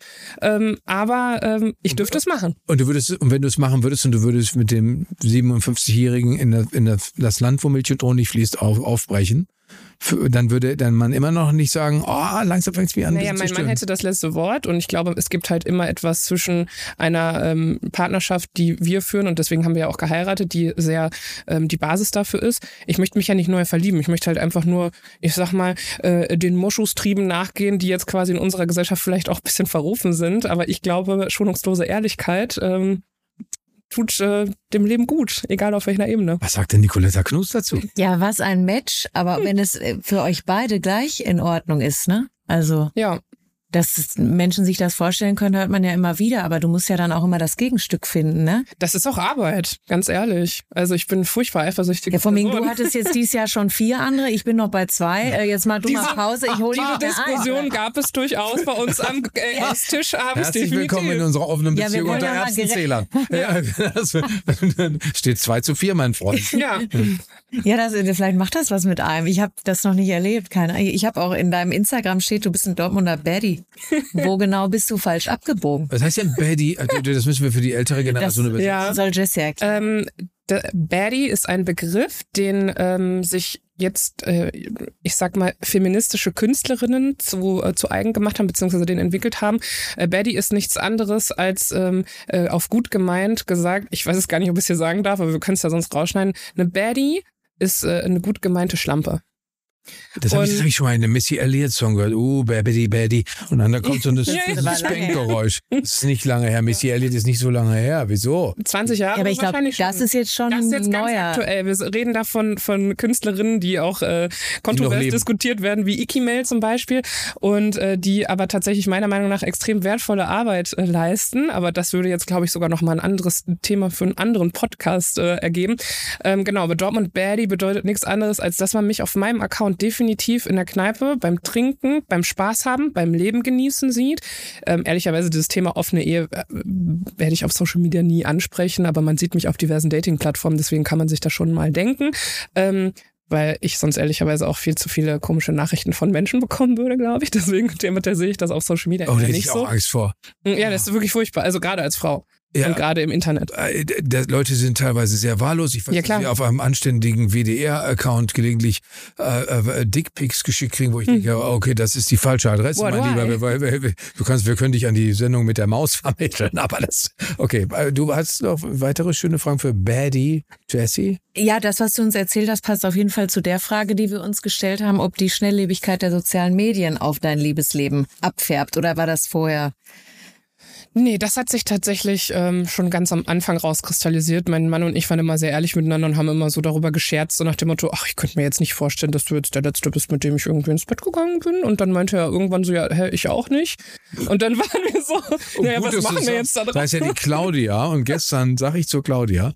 Aber ich dürfte es machen. Und wenn du es machen würdest und du würdest mit dem 57-Jährigen in das Land, wo Milch und Honig fließt, aufbrechen, dann würde dein Mann immer noch nicht sagen, langsam fängt es mir an. Naja, mein Mann hätte das letzte Wort und ich glaube, es gibt halt immer etwas zwischen einer Partnerschaft, die wir führen und deswegen haben wir ja auch geheiratet, die sehr die Basis dafür ist. Ich möchte mich ja nicht neu verlieben, ich möchte halt einfach nur, ich sag mal, den Moschustrieben nachgehen, die jetzt quasi in unserer Gesellschaft vielleicht auch ein bisschen verrufen sind, aber ich glaube, schonungslose Ehrlichkeit tut dem Leben gut, egal auf welcher Ebene. Was sagt denn Nicoletta Knus dazu? Ja, was ein Match, aber wenn es für euch beide gleich in Ordnung ist, ne? Also, ja. Dass Menschen sich das vorstellen können, hört man ja immer wieder, aber du musst ja dann auch immer das Gegenstück finden, ne? Das ist auch Arbeit, ganz ehrlich. Also ich bin furchtbar eifersüchtig. Ja, von wegen, du hattest jetzt dieses Jahr schon 4 andere, ich bin noch bei 2. Jetzt mal du mal Pause, ich hole die Diskussion gab es durchaus bei uns am Esstisch abends. Herzlich willkommen in unserer offenen Beziehung unter Erbsenzählern. Steht 2:4, mein Freund. Ja. Ja, vielleicht macht das was mit einem. Ich habe das noch nicht erlebt. Ich habe auch in deinem Instagram steht, du bist ein Dortmunder Baddie. Wo genau bist du falsch abgebogen? Was heißt denn Baddie? Das müssen wir für die ältere Generation übersetzen. Ja, soll Jessie erklären. Baddie ist ein Begriff, den sich jetzt, ich sag mal, feministische Künstlerinnen zu eigen gemacht haben, beziehungsweise den entwickelt haben. Baddie ist nichts anderes als auf gut gemeint gesagt, ich weiß es gar nicht, ob ich es hier sagen darf, aber wir können es ja sonst rausschneiden. Eine Baddie ist eine gut gemeinte Schlampe. Das habe ich schon mal in einem Missy Elliott-Song gehört. Baddie. Und dann da kommt so ein Spankgeräusch. Das ist nicht lange her. Missy Elliott ist nicht so lange her. Wieso? 20 Jahre. Ja, aber ich glaube, das ist jetzt schon das ist jetzt neuer. Ganz aktuell. Wir reden da von Künstlerinnen, die auch kontrovers diskutiert werden, wie Ikimel zum Beispiel. Und die aber tatsächlich meiner Meinung nach extrem wertvolle Arbeit leisten. Aber das würde jetzt, glaube ich, sogar noch mal ein anderes Thema für einen anderen Podcast ergeben. Genau, aber Dortmund Baddie bedeutet nichts anderes, als dass man mich auf meinem Account definitiv in der Kneipe, beim Trinken, beim Spaß haben, beim Leben genießen sieht. Ehrlicherweise dieses Thema offene Ehe werde ich auf Social Media nie ansprechen, aber man sieht mich auf diversen Dating-Plattformen, deswegen kann man sich das schon mal denken. weil ich sonst ehrlicherweise auch viel zu viele komische Nachrichten von Menschen bekommen würde, glaube ich. Deswegen sehe ich das auf Social Media da hätte nicht ich so. auch Angst vor. Ja, das ist wirklich furchtbar. Also gerade als Frau. Ja. Und gerade im Internet. Leute sind teilweise sehr wahllos. Ich weiß, dass wir auf einem anständigen WDR-Account gelegentlich Dickpics geschickt kriegen, wo ich denke, okay, das ist die falsche Adresse, mein Lieber. Wir können dich an die Sendung mit der Maus vermitteln. Aber okay. Du hast noch weitere schöne Fragen für Baddie Jessie? Ja, das, was du uns erzählt hast, passt auf jeden Fall zu der Frage, die wir uns gestellt haben, ob die Schnelllebigkeit der sozialen Medien auf dein Liebesleben abfärbt. Oder war das vorher? Nee, das hat sich tatsächlich schon ganz am Anfang rauskristallisiert. Mein Mann und ich waren immer sehr ehrlich miteinander und haben immer so darüber gescherzt, so nach dem Motto, ach, ich könnte mir jetzt nicht vorstellen, dass du jetzt der Letzte bist, mit dem ich irgendwie ins Bett gegangen bin. Und dann meinte er irgendwann so, ja, ich auch nicht. Und dann waren wir so, naja, was machen wir jetzt da drauf? Da ist ja die Claudia und gestern sag ich zu Claudia,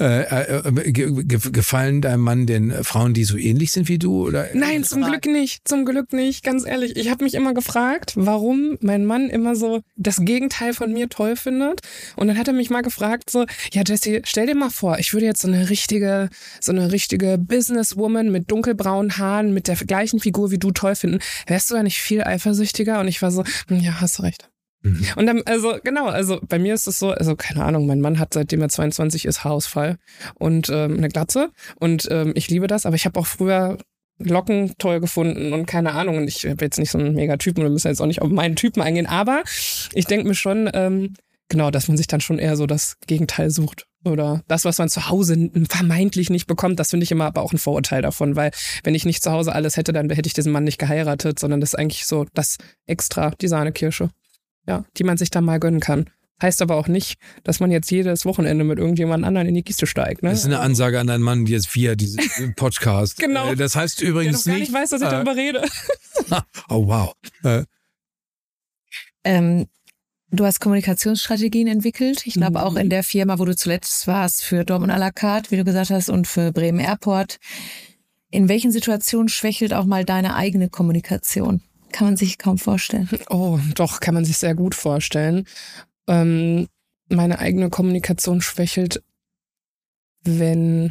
gefallen deinem Mann den Frauen, die so ähnlich sind wie du? Oder? Nein, zum Glück nicht, ganz ehrlich. Ich habe mich immer gefragt, warum mein Mann immer so das Gegenteil von mir toll findet. Und dann hat er mich mal gefragt so, ja Jessie, stell dir mal vor, ich würde jetzt so eine richtige Businesswoman mit dunkelbraunen Haaren, mit der gleichen Figur wie du toll finden. Wärst du ja nicht viel eifersüchtiger? Und ich war so, ja, hast recht. Mhm. Und dann, also bei mir ist es so, also keine Ahnung, mein Mann hat, seitdem er 22 ist, Haarausfall und eine Glatze. Und ich liebe das, aber ich habe auch früher Locken toll gefunden und keine Ahnung. Und ich habe jetzt nicht so einen Megatypen, wir müssen jetzt auch nicht auf meinen Typen eingehen, aber ich denke mir schon, genau, dass man sich dann schon eher so das Gegenteil sucht. Oder das, was man zu Hause vermeintlich nicht bekommt, das finde ich immer aber auch ein Vorurteil davon, weil wenn ich nicht zu Hause alles hätte, dann hätte ich diesen Mann nicht geheiratet, sondern das ist eigentlich so das Extra, die Sahnekirsche, ja, die man sich dann mal gönnen kann. Heißt aber auch nicht, dass man jetzt jedes Wochenende mit irgendjemand anderen in die Kiste steigt. Ne? Das ist eine Ansage an deinen Mann jetzt via diesen Podcast. Genau. Das heißt übrigens der noch gar nicht weiß, dass ich darüber rede. Oh, wow. Du hast Kommunikationsstrategien entwickelt. Ich glaube auch in der Firma, wo du zuletzt warst, für Dortmund à la carte, wie du gesagt hast, und für Bremen Airport. In welchen Situationen schwächelt auch mal deine eigene Kommunikation? Kann man sich kaum vorstellen. Oh, doch, kann man sich sehr gut vorstellen. Meine eigene Kommunikation schwächelt, wenn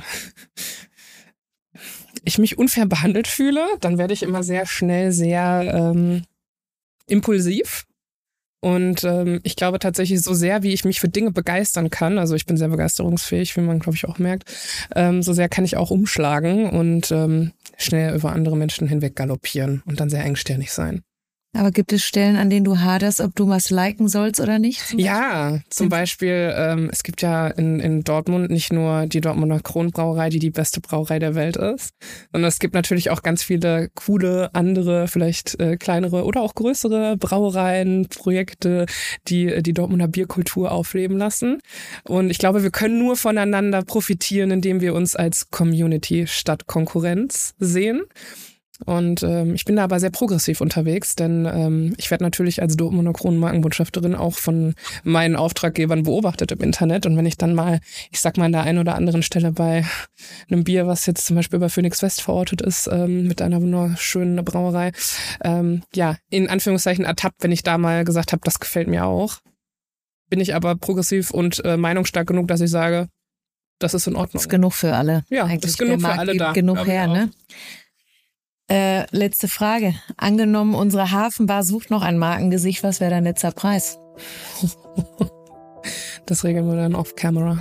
ich mich unfair behandelt fühle, dann werde ich immer sehr schnell sehr impulsiv. Und ich glaube tatsächlich, so sehr wie ich mich für Dinge begeistern kann, also ich bin sehr begeisterungsfähig, wie man, glaube ich, auch merkt, so sehr kann ich auch umschlagen und schnell über andere Menschen hinweg galoppieren und dann sehr engstirnig sein. Aber gibt es Stellen, an denen du haderst, ob du was liken sollst oder nicht? Ja, zum Beispiel, es gibt ja in Dortmund nicht nur die Dortmunder Kronbrauerei, die beste Brauerei der Welt ist, sondern es gibt natürlich auch ganz viele coole andere, vielleicht kleinere oder auch größere Brauereien, Projekte, die die Dortmunder Bierkultur aufleben lassen. Und ich glaube, wir können nur voneinander profitieren, indem wir uns als Community statt Konkurrenz sehen. Und ich bin da aber sehr progressiv unterwegs, denn ich werde natürlich als Dortmunder Kronenmarkenbotschafterin auch von meinen Auftraggebern beobachtet im Internet. Und wenn ich dann mal, ich sag mal an der einen oder anderen Stelle bei einem Bier, was jetzt zum Beispiel bei Phoenix West verortet ist, mit einer wunderschönen Brauerei, ja, in Anführungszeichen ertappt, wenn ich da mal gesagt habe, das gefällt mir auch, bin ich aber progressiv und meinungsstark genug, dass ich sage, das ist in Ordnung. Das ist genug für alle. Ja, das ist genug für alle da. Genug her, ne? Letzte Frage. Angenommen, unsere Hafenbar sucht noch ein Markengesicht. Was wäre dein letzter Preis? Das regeln wir dann off-camera.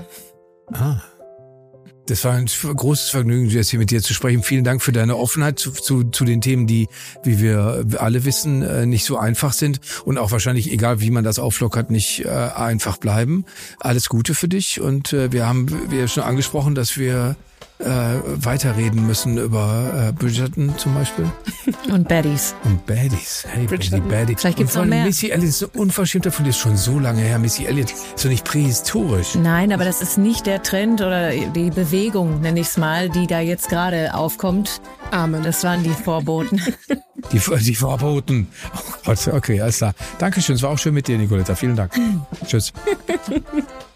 Das war ein großes Vergnügen, Jessie, mit dir zu sprechen. Vielen Dank für deine Offenheit zu den Themen, die, wie wir alle wissen, nicht so einfach sind und auch wahrscheinlich, egal wie man das auflockert, nicht einfach bleiben. Alles Gute für dich und wir haben schon angesprochen, dass wir weiterreden müssen über Bridgerton zum Beispiel. Und Baddies. Und Baddies. Hey, Baddies. Vielleicht gibt's noch mehr. Missy Elliott ist eine Unverschämte von dir, ist schon so lange her. Missy Elliott ist doch nicht prähistorisch. Nein, aber das ist nicht der Trend oder die Bewegung, nenne ich es mal, die da jetzt gerade aufkommt. Amen. Das waren die Vorboten. Die Vorboten. Oh Gott, okay, alles klar. Dankeschön, es war auch schön mit dir, Nicoletta. Vielen Dank. Tschüss.